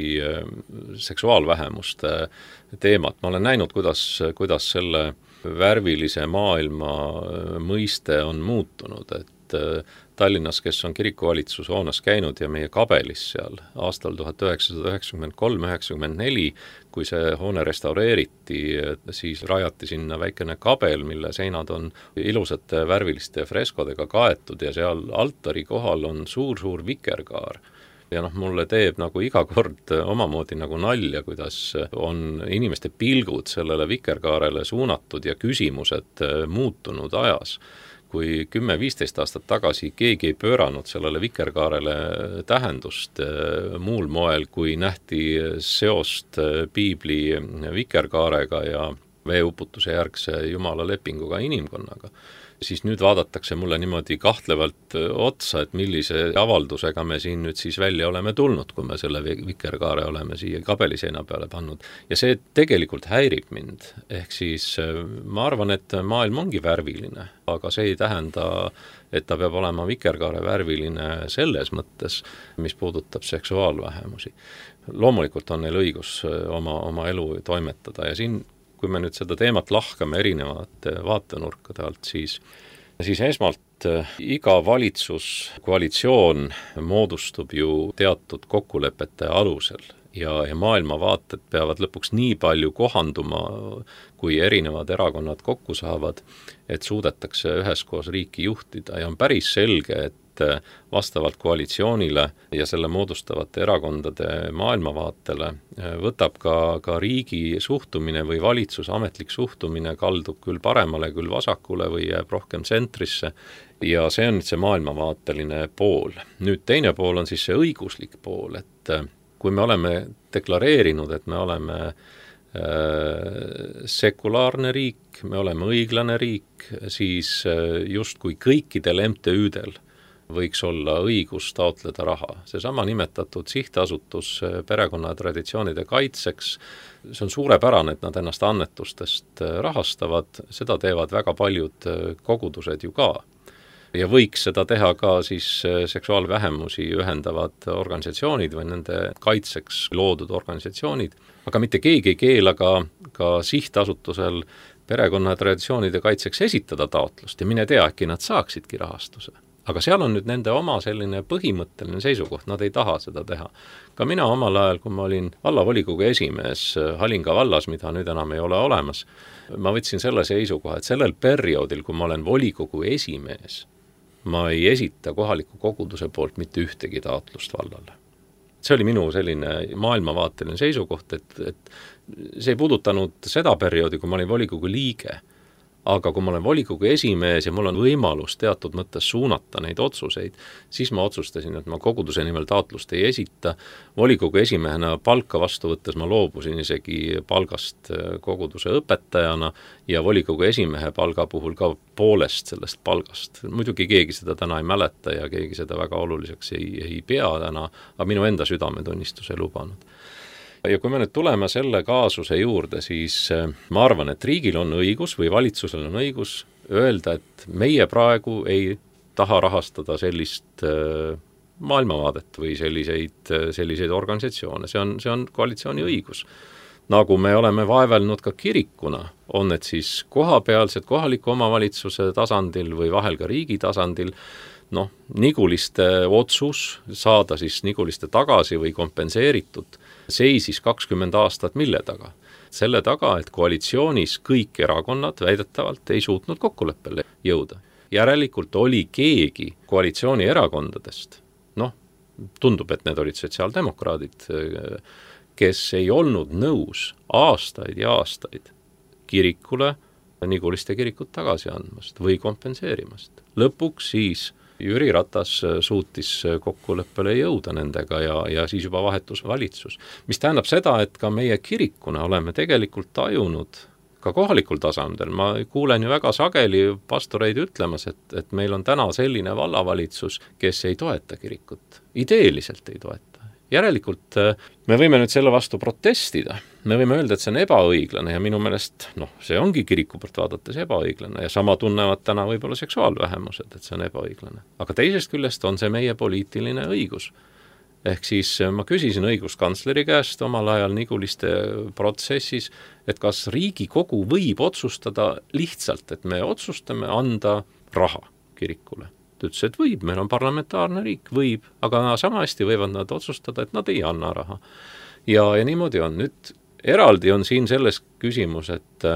seksuaalvähemuste teemat. Ma olen näinud, kuidas selle värvilise maailma mõiste on muutunud, et Tallinnas, kes on kirikuvalitsuse hoones käinud ja meie kabelis seal aastal 1993-1994, kui see hoone restaureeriti, siis rajati sinna väikene kabel, mille seinad on ilusate värviliste freskodega kaetud ja seal altari kohal on suur vikerkaar. Ja mulle teeb nagu iga kord omamoodi nagu nalja, kuidas on inimeste pilgud sellele vikerkaarele suunatud ja küsimused muutunud ajas. Kui 10-15 aastat tagasi keegi ei pööranud sellele vikerkaarele tähendust muul moel, kui nähti seost piibli vikerkaarega ja veeuputuse järgse Jumala lepinguga inimkonnaga, siis nüüd vaadatakse mulle niimoodi kahtlevalt otsa, et millise avaldusega me siin nüüd siis välja oleme tulnud, kui me selle vikerkaare oleme siia kabeliseina peale pannud. Ja see tegelikult häirib mind. Ehk siis ma arvan, et maailm ongi värviline, aga see ei tähenda, et ta peab olema vikerkaare värviline selles mõttes, mis puudutab seksuaalvähemusi. Loomulikult on neil õigus oma elu toimetada ja siin kui me nüüd seda teemat lahkame erinevate vaatenurkade alt, siis esmalt iga valitsuskoalitsioon moodustub ju teatud kokkulepete alusel ja maailmavaated peavad lõpuks nii palju kohanduma, kui erinevad erakonnad kokku saavad, et suudetakse üheskoos riiki juhtida ja on päris selge, et et vastavalt koalitsioonile ja selle moodustavate erakondade maailmavaatele võtab ka riigi suhtumine või valitsuse ametlik suhtumine kaldub küll paremale, küll vasakule või jääb rohkem tsentrisse ja see on see maailmavaateline pool. Nüüd teine pool on siis see õiguslik pool, et kui me oleme deklareerinud, et me oleme sekulaarne riik, me oleme õiglane riik, siis justkui kõikidel MTÜ-del võiks olla õigus taotleda raha. Seesama nimetatud sihtasutus perekonna ja traditsioonide kaitseks, see on suurepärane, et nad ennast annetustest rahastavad, seda teevad väga paljud kogudused ju ka. Ja võiks seda teha ka siis seksuaalvähemusi ühendavad organisatsioonid või nende kaitseks loodud organisatsioonid, aga mitte keegi ei keela ka sihtasutusel perekonna ja traditsioonide kaitseks esitada taotlust ja mine tea, äkki nad saaksidki rahastuse. Aga seal on nüüd nende oma selline põhimõtteline seisukoht, nad ei taha seda teha. Ka mina omal ajal, kui ma olin vallavolikogu esimees Halinga vallas, mida nüüd enam ei ole olemas, ma võtsin selle seisukoha, et sellel perioodil, kui ma olen volikogu esimees, ma ei esita kohaliku koguduse poolt mitte ühtegi taotlust vallale. See oli minu selline maailmavaateline seisukoht, et see ei puudutanud seda perioodi, kui ma olin volikogu liige, aga kui ma olen volikogu esimees ja mul on võimalus teatud mõttes suunata neid otsuseid, siis ma otsustasin, et ma koguduse nimel taotlust ei esita. Volikogu esimehena palka vastu võttes ma loobusin isegi palgast koguduse õpetajana ja volikogu esimehe palga puhul ka poolest sellest palgast. Muidugi keegi seda täna ei mäleta ja keegi seda väga oluliseks ei pea täna, aga minu enda südametunnistus ei lubanud. Ja kui me nüüd tuleme selle kaasuse juurde, siis ma arvan, et riigil on õigus või valitsusel on õigus öelda, et meie praegu ei taha rahastada sellist maailmavaadet või selliseid organisatsioone. See on koalitsiooni õigus. Nagu me oleme vaevelnud ka kirikuna, on need siis kohapealsed kohaliku omavalitsuse tasandil või vahel ka riigi tasandil, Niguliste otsus saada siis Niguliste tagasi või kompenseeritud seisis 20 aastat mille taga? Selle taga, et koalitsioonis kõik erakonnad väidetavalt ei suutnud kokkuleppele jõuda. Järelikult oli keegi koalitsiooni erakondadest, tundub, et need olid sotsiaaldemokraadid, kes ei olnud nõus aastaid ja aastaid kirikule Niguliste kirikut tagasi andmast või kompenseerimast. Lõpuks siis Jüri Ratas suutis kokkuleppele jõuda nendega ja siis juba vahetus valitsus. Mis tähendab seda, et ka meie kirikuna oleme tegelikult tajunud ka kohalikul tasandil. Ma kuulen ju väga sageli pastoreid ütlemas, et meil on täna selline vallavalitsus, kes ei toeta kirikut. Ideeliselt ei toeta. Järelikult me võime nüüd selle vastu protestida. Me võime öelda, et see on ebaõiglane ja minu meelest, see ongi kiriku poolt vaadates ebaõiglane ja sama tunnevad täna võib-olla seksuaalvähemused, et see on ebaõiglane. Aga teisest küljest on see meie poliitiline õigus. Ehk siis ma küsisin õiguskantsleri käest omal ajal Niguliste protsessis, et kas Riigikogu võib otsustada lihtsalt, et me otsustame anda raha kirikule. Ta ütles, et võib, meil on parlamentaarne riik, võib, aga sama hästi võivad nad otsustada, et nad ei anna raha. Ja niimoodi on. Nüüd eraldi on siin selles küsimus,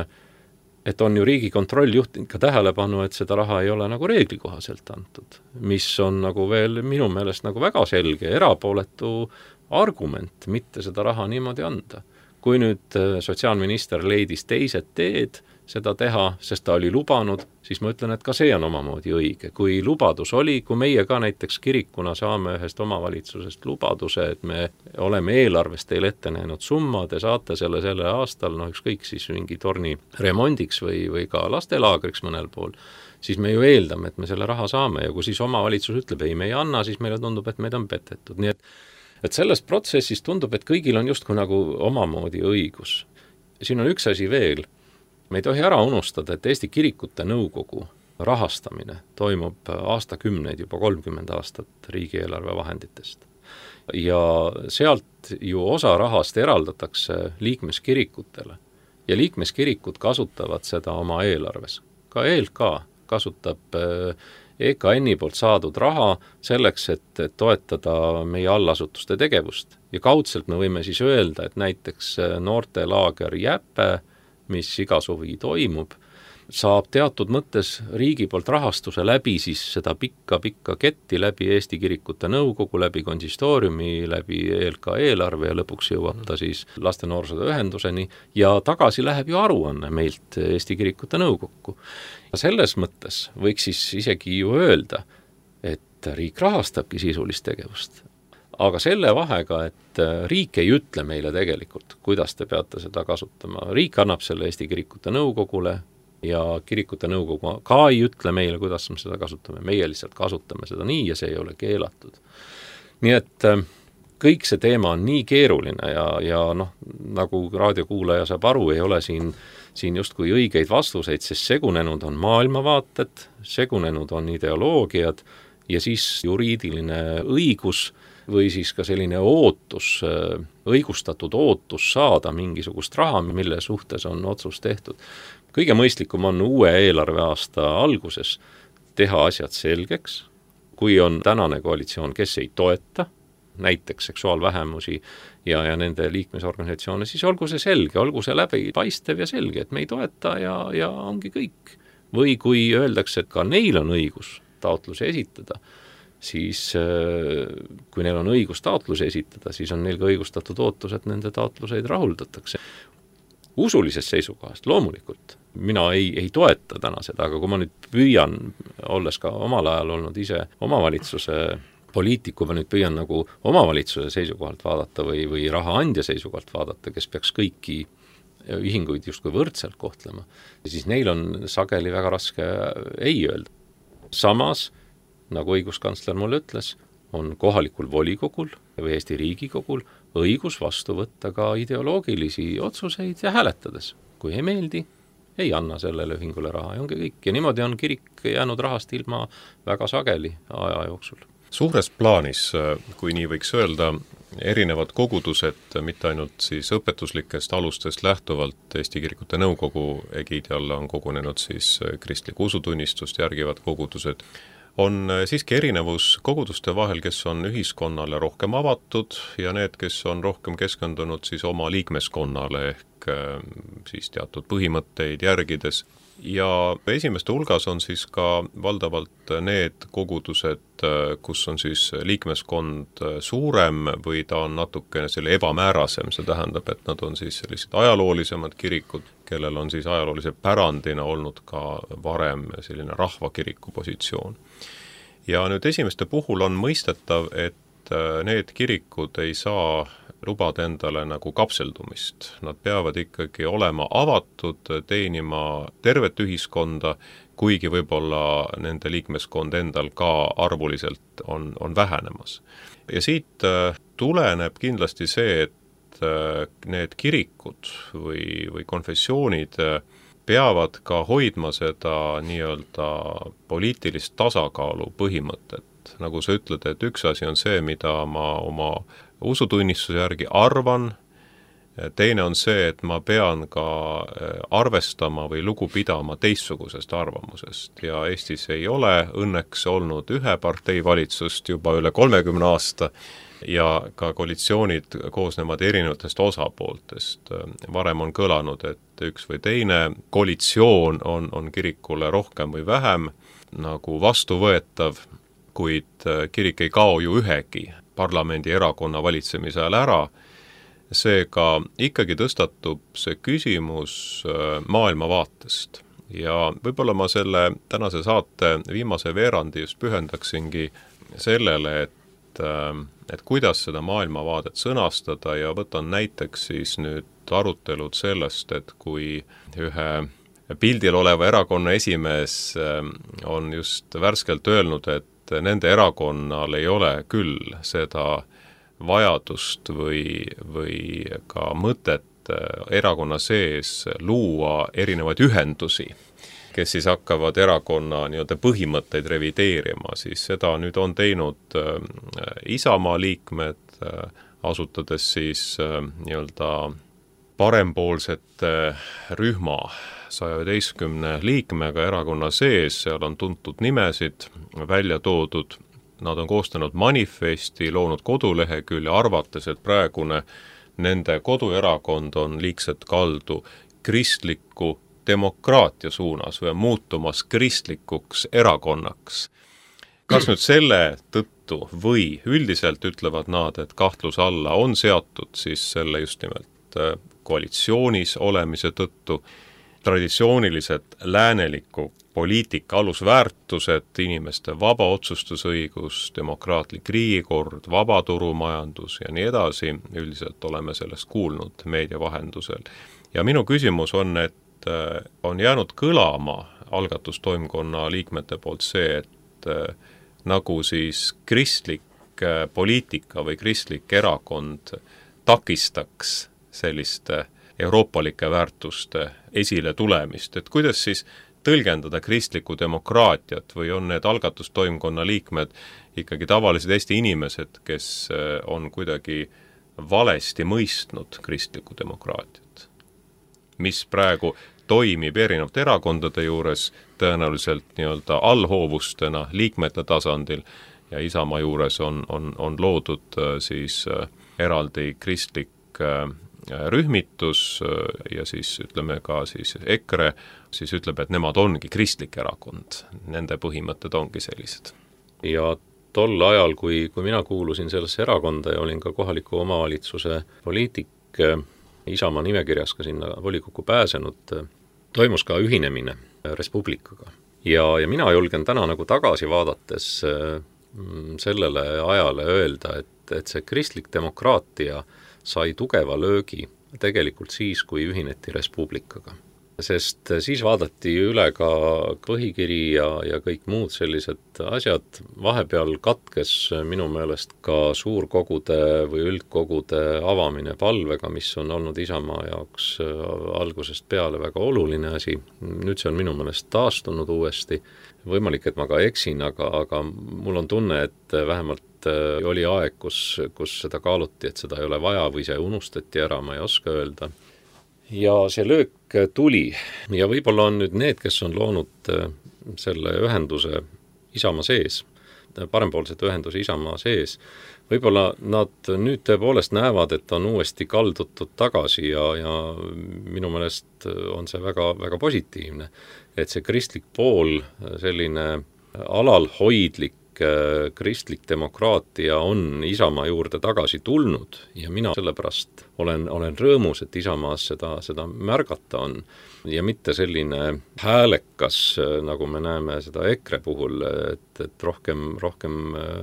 et on ju Riigikontroll juhtinud ka tähelepanu, et seda raha ei ole nagu reeglikohaselt antud, mis on nagu veel minu meelest nagu väga selge erapooletu argument, mitte seda raha niimoodi anda. Kui nüüd sotsiaalminister leidis teised teed seda teha, sest ta oli lubanud, siis ma ütlen, et ka see on omamoodi õige. Kui lubadus oli, kui meie ka näiteks kirikuna saame ühest omavalitsusest lubaduse, et me oleme eelarvest teile ette näinud summa, te saate selle aastal, ükskõik siis mingi torni remondiks või ka lastelaagriks mõnel pool, siis me ju eeldame, et me selle raha saame ja kui siis omavalitsus ütleb, ei me ei anna, siis meile tundub, et meid on petetud. Nii et selles protsessis tundub, et kõigil on justkui nagu omamoodi õigus. Siin on üks asi veel. Me ei tohi ära unustada, et Eesti Kirikute Nõukogu rahastamine toimub aastakümneid, juba 30 aastat riigieelarve vahenditest. Ja sealt ju osa rahast eraldatakse liikmeskirikutele ja liikmeskirikud kasutavad seda oma eelarves. Ka ELK kasutab EKN-i poolt saadud raha selleks, et toetada meie allasutuste tegevust. Ja kaudselt me võime siis öelda, et näiteks noortelaager Jäpe, mis iga suvi toimub, saab teatud mõttes riigi poolt rahastuse läbi siis seda pikka ketti läbi Eesti Kirikute Nõukogu, läbi konsistooriumi, läbi ELK eelarve ja lõpuks jõuab ta siis Laste Noorsootöö Ühenduseni ja tagasi läheb ju aruanne meilt Eesti Kirikute Nõukokku. Selles mõttes võiks siis isegi ju öelda, et riik rahastabki sisulist tegevust. Aga selle vahega, et riik ei ütle meile tegelikult, kuidas te peate seda kasutama. Riik annab selle Eesti Kirikute Nõukogule ja Kirikute Nõukogu ka ei ütle meile, kuidas me seda kasutame. Meie lihtsalt kasutame seda nii ja see ei ole keelatud. Nii et kõik see teema on nii keeruline ja nagu raadiokuulaja saab aru, ei ole siin justkui õigeid vastuseid, sest segunenud on maailmavaated, segunenud on ideoloogiad ja siis juriidiline õigus või siis ka selline ootus, õigustatud ootus saada mingisugust raha, mille suhtes on otsus tehtud. Kõige mõistlikum on uue eelarveaasta alguses teha asjad selgeks, kui on tänane koalitsioon, kes ei toeta, näiteks seksuaalvähemusi ja nende liikmesorganisatsioone, siis olgu see selge, olgu see läbipaistev ja selge, et me ei toeta ja ongi kõik. Või kui öeldakse, et ka neil on õigus taotlusi esitada, siis kui neil on õigus taotlusi esitada, siis on neil ka õigustatud ootus, et nende taotluseid rahuldatakse. Usulisest seisukohast loomulikult mina ei toeta täna seda, aga kui ma nüüd püüan, olles ka omal ajal olnud ise omavalitsuse poliitiku, ma nüüd püüan nagu omavalitsuse seisukohalt vaadata või rahaandja seisukohalt vaadata, kes peaks kõiki ühinguid justkui võrdselt kohtlema, siis neil on sageli väga raske ei öelda. Samas, nagu õiguskantsler mulle ütles, on kohalikul volikogul või Eesti Riigikogul õigus vastu võtta ka ideoloogilisi otsuseid ja hääletades. Kui ei meeldi, ei anna sellele ühingule raha ja ongi kõik. Ja niimoodi on kirik jäänud rahast ilma väga sageli aja jooksul. Suures plaanis, kui nii võiks öelda, erinevad kogudused, mitte ainult siis õpetuslikest alustest lähtuvalt Eesti Kirikute Nõukogu egiidi alla on kogunenud siis kristlikku usutunnistust järgivad kogudused, on siiski erinevus koguduste vahel, kes on ühiskonnale rohkem avatud ja need, kes on rohkem keskendunud siis oma liikmeskonnale ehk siis teatud põhimõtteid järgides. Ja esimeste hulgas on siis ka valdavalt need kogudused, kus on siis liikmeskond suurem või ta on natukene selle ebamäärasem, see tähendab, et nad on siis sellised ajaloolisemad kirikud, kellel on siis ajaloolise pärandina olnud ka varem selline rahvakiriku positsioon. Ja nüüd esimeste puhul on mõistetav, et need kirikud ei saa lubada endale nagu kapseldumist. Nad peavad ikkagi olema avatud, teenima tervet ühiskonda, kuigi võib-olla nende liikmeskond endal ka arvuliselt on vähenemas. Ja siit tuleneb kindlasti see, et need kirikud või konfessioonid peavad ka hoidma seda nii-öelda poliitilist tasakaalu põhimõtet. Nagu sa ütled, et üks asi on see, mida ma oma usutunnistuse järgi arvan, teine on see, et ma pean ka arvestama või lugu pidama teistsugusest arvamusest ja Eestis ei ole õnneks olnud ühe partei valitsust juba üle 30 aasta ja ka koalitsioonid koosnevad erinevatest osapooltest. Varem on kõlanud, et üks või teine koalitsioon on kirikule rohkem või vähem nagu vastuvõetav, kuid kirik ei kao ju ühegi parlamendi erakonna valitsemise ajal ära. Seega ikkagi tõstatub see küsimus maailmavaatest. Ja võib-olla ma selle tänase saate viimase veerandi just pühendaksingi sellele, et kuidas seda maailmavaadet sõnastada ja võtan näiteks siis nüüd arutelud sellest, et kui ühe pildil oleva erakonna esimees on just värskelt öelnud, et nende erakonnal ei ole küll seda vajadust või ka mõtet erakonna sees luua erinevaid ühendusi, kes siis hakkavad erakonna nii-öelda põhimõtteid revideerima, siis seda nüüd on teinud Isamaa liikmed, asutades siis nii-öelda parempoolsete rühma 111 liikmega erakonna sees, seal on tuntud nimesid välja toodud, nad on koostanud manifesti, loonud kodulehekülje, arvates, et praegune nende koduerakond on liigselt kaldu kristlikku demokraatia suunas või on muutumas kristlikuks erakonnaks. Kas nüüd selle tõttu või üldiselt ütlevad nad, et kahtluse alla on seatud siis selle just nimelt koalitsioonis olemise tõttu traditsioonilised lääneliku poliitika alusväärtused, inimeste vaba otsustusõigus, demokraatlik riigikord, vabaturumajandus ja nii edasi, üldiselt oleme sellest kuulnud meedia vahendusel. Ja minu küsimus on, et on jäänud kõlama algatustoimkonna liikmete poolt see, et nagu siis kristlik poliitika või kristlik erakond takistaks selliste euroopalike väärtuste esile tulemist, et kuidas siis tõlgendada kristlikku demokraatiat või on need algatustoimkonna liikmed ikkagi tavalised Eesti inimesed, kes on kuidagi valesti mõistnud kristlikku demokraatiat, mis praegu toimib erinevate erakondade juures tõenäoliselt nii-öelda allhoovustena liikmete tasandil ja Isamaa juures on loodud siis eraldi kristlik rühmitus ja siis ütleme ka siis EKRE siis ütleb, et nemad ongi kristlik erakond. Nende põhimõtted ongi sellised. Ja tol ajal, kui mina kuulusin sellesse erakonda ja olin ka kohaliku omavalitsuse poliitik, Isamaa nimekirjas ka sinna volikokku pääsenud, toimus ka ühinemine Res Publicaga. Ja mina julgen täna nagu tagasi vaadates sellele ajale öelda, et see kristlik demokraatia sai tugeva löögi tegelikult siis, kui ühineti Res Publicaga. Sest siis vaadati üle ka põhikiri ja kõik muud sellised asjad. Vahepeal katkes minu meelest ka suurkogude või üldkogude avamine palvega, mis on olnud Isamaa jaoks algusest peale väga oluline asi. Nüüd see on minu meelest taastunud uuesti. Võimalik, et ma ka eksin, aga mul on tunne, et vähemalt oli aeg, kus seda kaaluti, et seda ei ole vaja või see unustati ära, ma ei oska öelda. Ja see löök tuli ja võib-olla on nüüd need, kes on loonud selle ühenduse Isamaa sees, parempoolsete ühenduse Isamaa sees, võib-olla nad nüüd tõepoolest näevad, et on uuesti kaldutud tagasi ja minu meelest on see väga, väga positiivne, et see kristlik pool, selline alalhoidlik kristlik demokraatia on Isamaa juurde tagasi tulnud ja mina sellepärast olen rõõmus, et Isamaas seda märgata on ja mitte selline häälekas, nagu me näeme seda EKRE puhul, et rohkem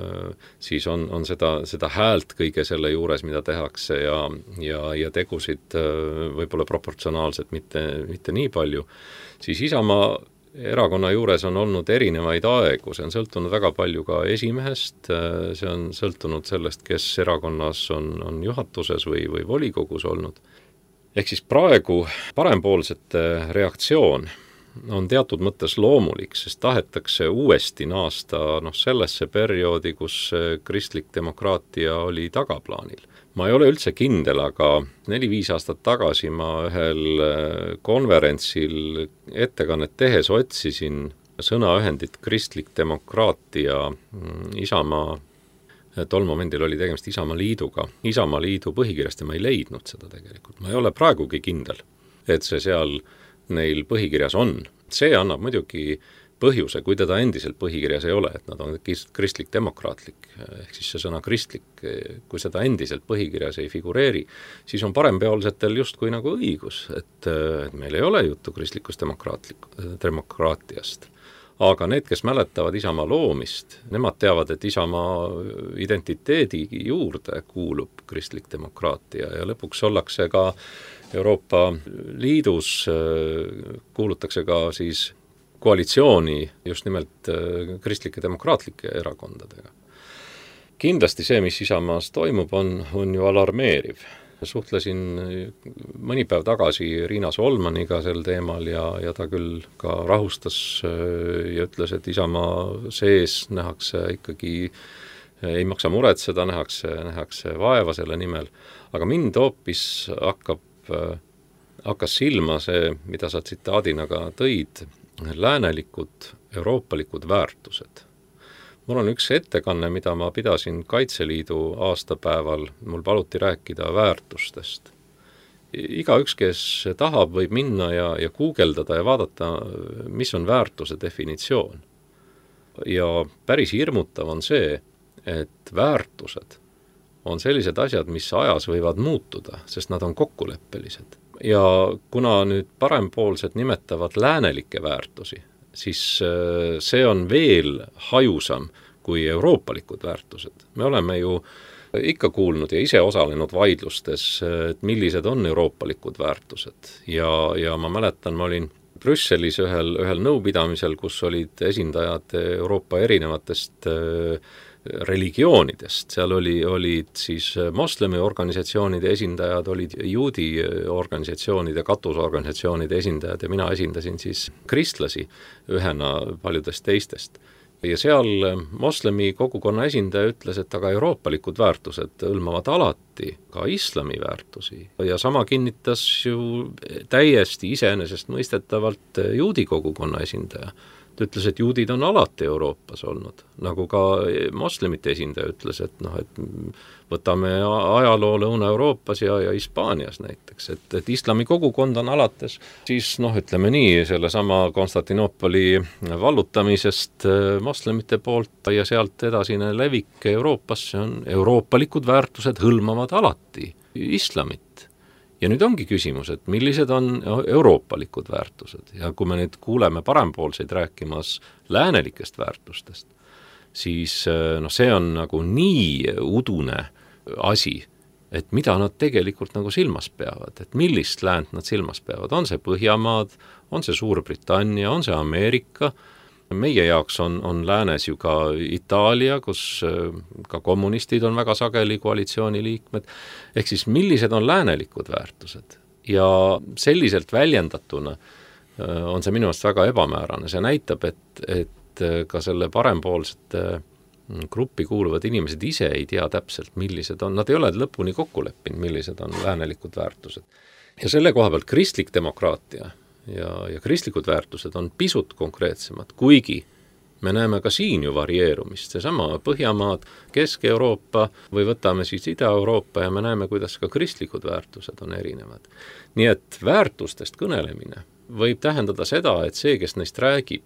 siis on seda häält kõige selle juures, mida tehakse ja tegusid võib-olla proportsionaalselt mitte nii palju, siis Isamaa erakonna juures on olnud erinevaid aegu, see on sõltunud väga palju ka esimehest, see on sõltunud sellest, kes erakonnas on juhatuses või volikogus olnud. Ehk siis praegu parempoolsete reaktsioon on teatud mõttes loomulik, sest tahetakse uuesti naasta sellesse perioodi, kus kristlik demokraatia oli tagaplaanil. Ma ei ole üldse kindel, aga 4-5 aastat tagasi ma ühel konverentsil ettekannet tehes otsisin sõnaühendit kristlik demokraatia Isamaa, tol momendil oli tegemist Isamaa Liiduga, Isamaa Liidu põhikirjast ja ma ei leidnud seda tegelikult. Ma ei ole praegugi kindel, et see seal neil põhikirjas on. See annab muidugi põhjuse, kui teda endiselt põhikirjas ei ole, et nad on kristlik-demokraatlik, ehk siis see sõna kristlik, kui seda endiselt põhikirjas ei figureeri, siis on parempeolsetel justkui nagu õigus, et meil ei ole juttu kristlikust demokraatiast. Aga need, kes mäletavad Isamaa loomist, nemad teavad, et Isamaa identiteedi juurde kuulub kristlik demokraatia ja lõpuks ollakse ka Euroopa Liidus, kuulutakse ka siis koalitsiooni just nimelt kristlike demokraatlike erakondadega. Kindlasti see, mis Isamaas toimub, on ju alarmeeriv. Suhtlesin mõni päev tagasi Riina Solmaniga sel teemal ja ta küll ka rahustas ja ütles, et Isamaa sees nähakse ikkagi, ei maksa muretseda, nähakse vaeva selle nimel, aga mind hoopis hakkas silma see, mida sa tsitaadina ka tõid, läänelikud, euroopalikud väärtused. Mul on üks ettekanne, mida ma pidasin Kaitseliidu aastapäeval, mul paluti rääkida väärtustest. igaüks, kes tahab, võib minna ja guugeldada ja vaadata, mis on väärtuse definitsioon. Ja päris hirmutav on see, et väärtused on sellised asjad, mis ajas võivad muutuda, sest nad on kokkuleppelised. Ja kuna nüüd parempoolsed nimetavad läänelikke väärtusi, siis see on veel hajusam kui euroopalikud väärtused. Me oleme ju ikka kuulnud ja ise osalenud vaidlustes, et millised on euroopalikud väärtused. Ja ma mäletan, ma olin Brüsselis ühel nõupidamisel, kus olid esindajad Euroopa erinevatest religioonidest. Seal olid siis moslemi organisatsioonide esindajad, olid juudi organisatsioonide, katusorganisatsioonide esindajad ja mina esindasin siis kristlasi ühena paljudest teistest. Ja seal moslemi kogukonna esindaja ütles, et aga euroopalikud väärtused hõlmavad alati ka islami väärtusi. Ja sama kinnitas ju täiesti iseenesestmõistetavalt juudi kogukonna esindaja. Ta ütles, et juudid on alati Euroopas olnud, nagu ka moslemite esindaja ütles, et võtame ajaloo Lõuna-Euroopas ja Hispaanias näiteks, et islami kogukond on alates siis ütleme nii, selle sama Konstantinoopoli vallutamisest moslemite poolt ja sealt edasine levik Euroopasse on euroopalikud väärtused hõlmavad alati islamit. Ja nüüd ongi küsimus, et millised on euroopalikud väärtused ja kui me nüüd kuuleme parempoolseid rääkimas läänelikest väärtustest, siis see on nagu nii udune asi, et mida nad tegelikult nagu silmas peavad, et millist läänt nad silmas peavad, on see Põhjamaad, on see Suurbritannia, on see Ameerika. Meie jaoks on läänes ju ka Itaalia, kus ka kommunistid on väga sageli koalitsiooni liikmed. Ehk siis millised on läänelikud väärtused? Ja selliselt väljendatuna on see minu arust väga ebamäärane. See näitab, et ka selle parempoolsete gruppi kuuluvad inimesed ise ei tea täpselt, millised on. Nad ei ole lõpuni kokku leppinud, millised on läänelikud väärtused. Ja selle koha pealt kristlik demokraatia ja kristlikud väärtused on pisut konkreetsemad, kuigi me näeme ka siin ju varieerumist, seesama Põhjamaad, Kesk-Euroopa või võtame siis Ida-Euroopa ja me näeme, kuidas ka kristlikud väärtused on erinevad. Nii et väärtustest kõnelemine võib tähendada seda, et see, kes neist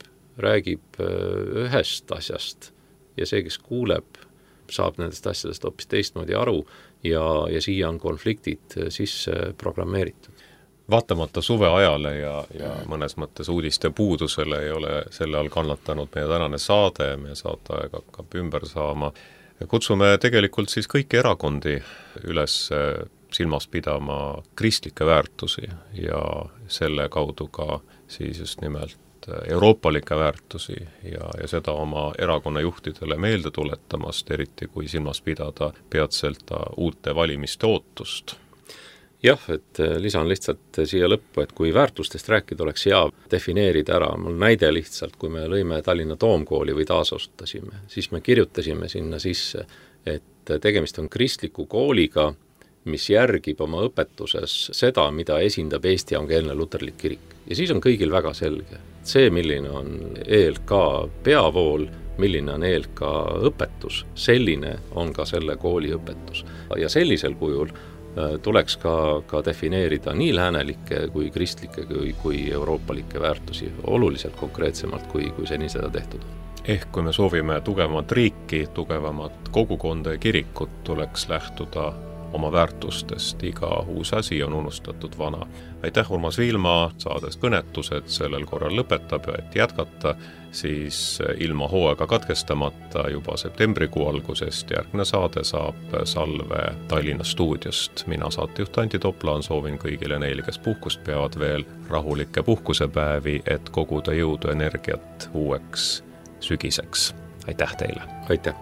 räägib ühest asjast ja see, kes kuuleb, saab nendest asjadest hoopis teistmoodi aru ja siia on konfliktid sisse programmeeritud. Vaatamata suve ajale ja mõnes mõttes uudiste puudusele ei ole selle all kannatanud meie tänane saade, meie saateaeg hakkab ümber saama. Kutsume tegelikult siis kõiki erakondi üles silmas pidama kristlikke väärtusi ja selle kaudu ka siis just nimelt euroopalikke väärtusi ja seda oma erakonna juhtidele meelde tuletamast, eriti kui silmas pidada peatselt uute valimiste ootust. Jah, et lisan lihtsalt siia lõppu, et kui väärtustest rääkida oleks hea defineerida ära, mul näide lihtsalt, kui me lõime Tallinna Toomkooli või taasosutasime, siis me kirjutasime sinna sisse, et tegemist on kristliku kooliga, mis järgib oma õpetuses seda, mida esindab Eesti Evangeelne Luterlik Kirik. Ja siis on kõigil väga selge. See, milline on ELK peavool, milline on ELK õpetus, selline on ka selle kooli õpetus. Ja sellisel kujul tuleks ka defineerida nii läänelikke kui kristlikke kui euroopalikke väärtusi oluliselt konkreetsemalt, kui seni seda tehtud. Ehk kui me soovime tugevamat riiki, tugevamat kogukonda ja kirikut, tuleks lähtuda oma väärtustest. Iga uus asi on unustatud vana. Aitäh, Urmas Viilma, saades kõnetused sellel korral lõpetab ja et jätkata, siis ilma hooaega katkestamata juba septembrikuu algusest järgne saade saab salve Tallinna stuudiost. Mina saatejuht Antti Toplaan soovin kõigile neile, kes puhkust peavad veel rahulikke puhkusepäevi, et koguda jõudu energiat uueks sügiseks. Aitäh teile! Aitäh!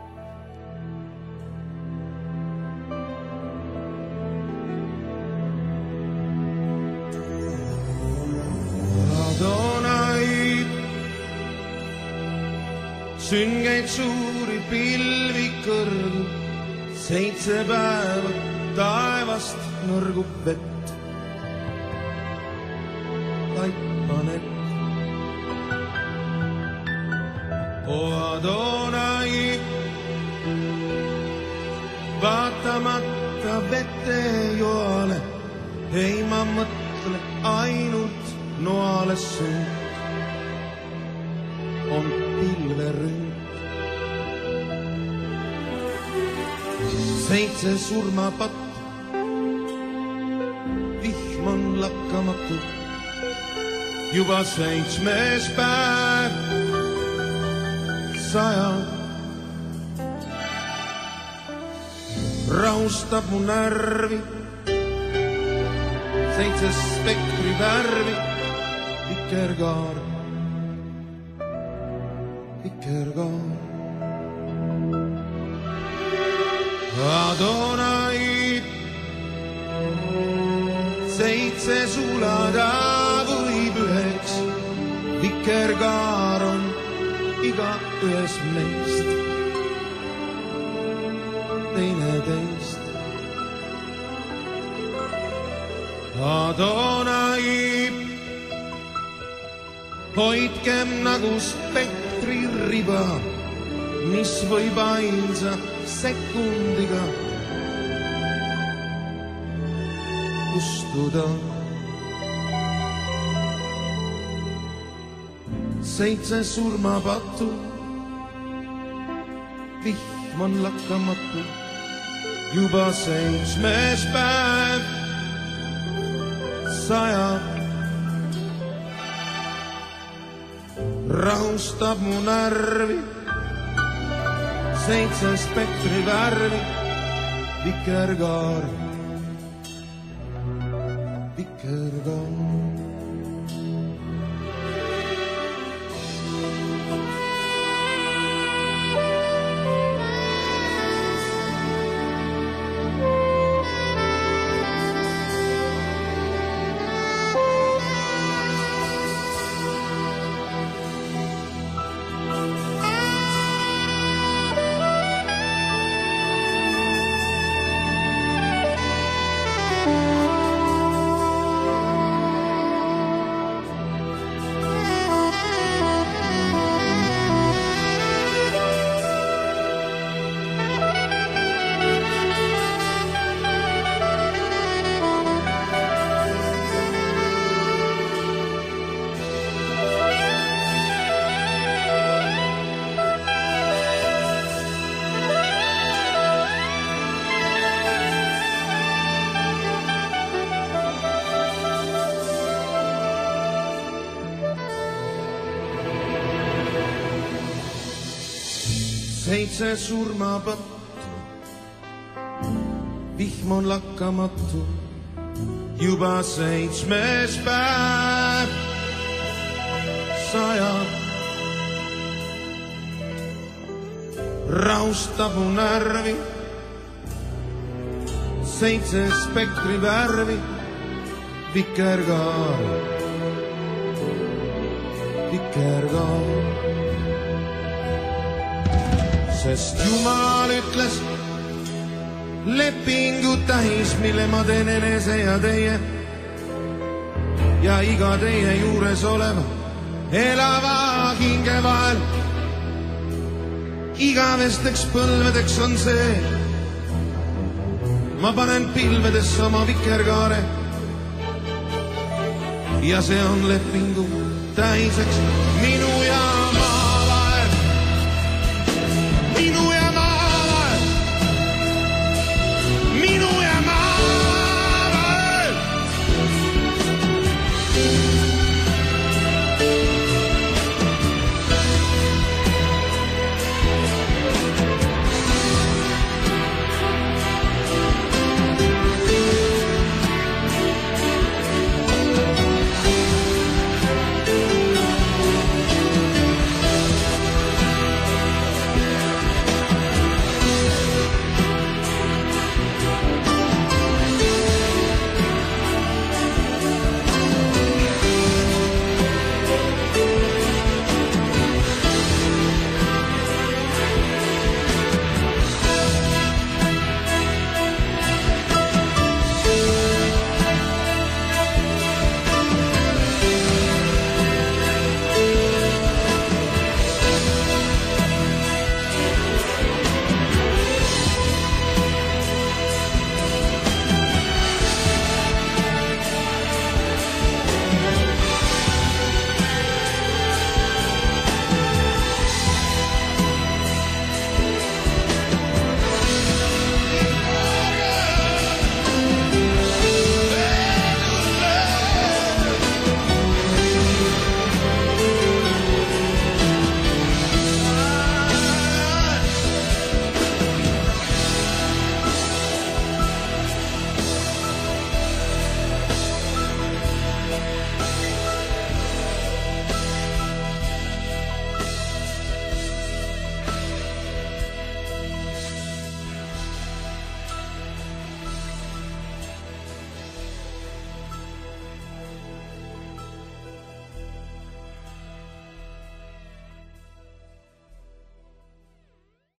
Süngeid suuri pilvi kõrgu, 7 päeva taevast nõrgub vett. Taipanen. O Adonai, vaatamata vette joale, ei ma mõtle ainult noale sünd, on pilveründ. 7 surmapatt, vihm on lakkamatu, juba 7. päev 100. Rahustab mu närvi 7 spektri värvi, vikerkaar, vikerkaar. Adonai, 7 sulada võib 1, vikerkaar on igaühes meist teineteist. Adonai, hoidkem nagu spektri riba, mis võib ainsa sekundiga kustuda. 7 surmapattu, vihm on lakkamatu, juba 7. päev 100. Rahustab mu närvi 7 spektri värvi, vikerkaar, vikerkaar. Seitse surmapattu, vihm on lakkamatu, juba 7. päev 100. Rahustab mu närvi 7 spektri värvi, vikerkaar, vikerkaar. Sest Jumal ütles lepingu tähis, mille ma teen enese ja teie ja iga teie juures oleva elava hinge vahel. Igavesteks põlvedeks on see, ma panen pilvedesse oma vikerkaare ja see on lepingu tähiseks minu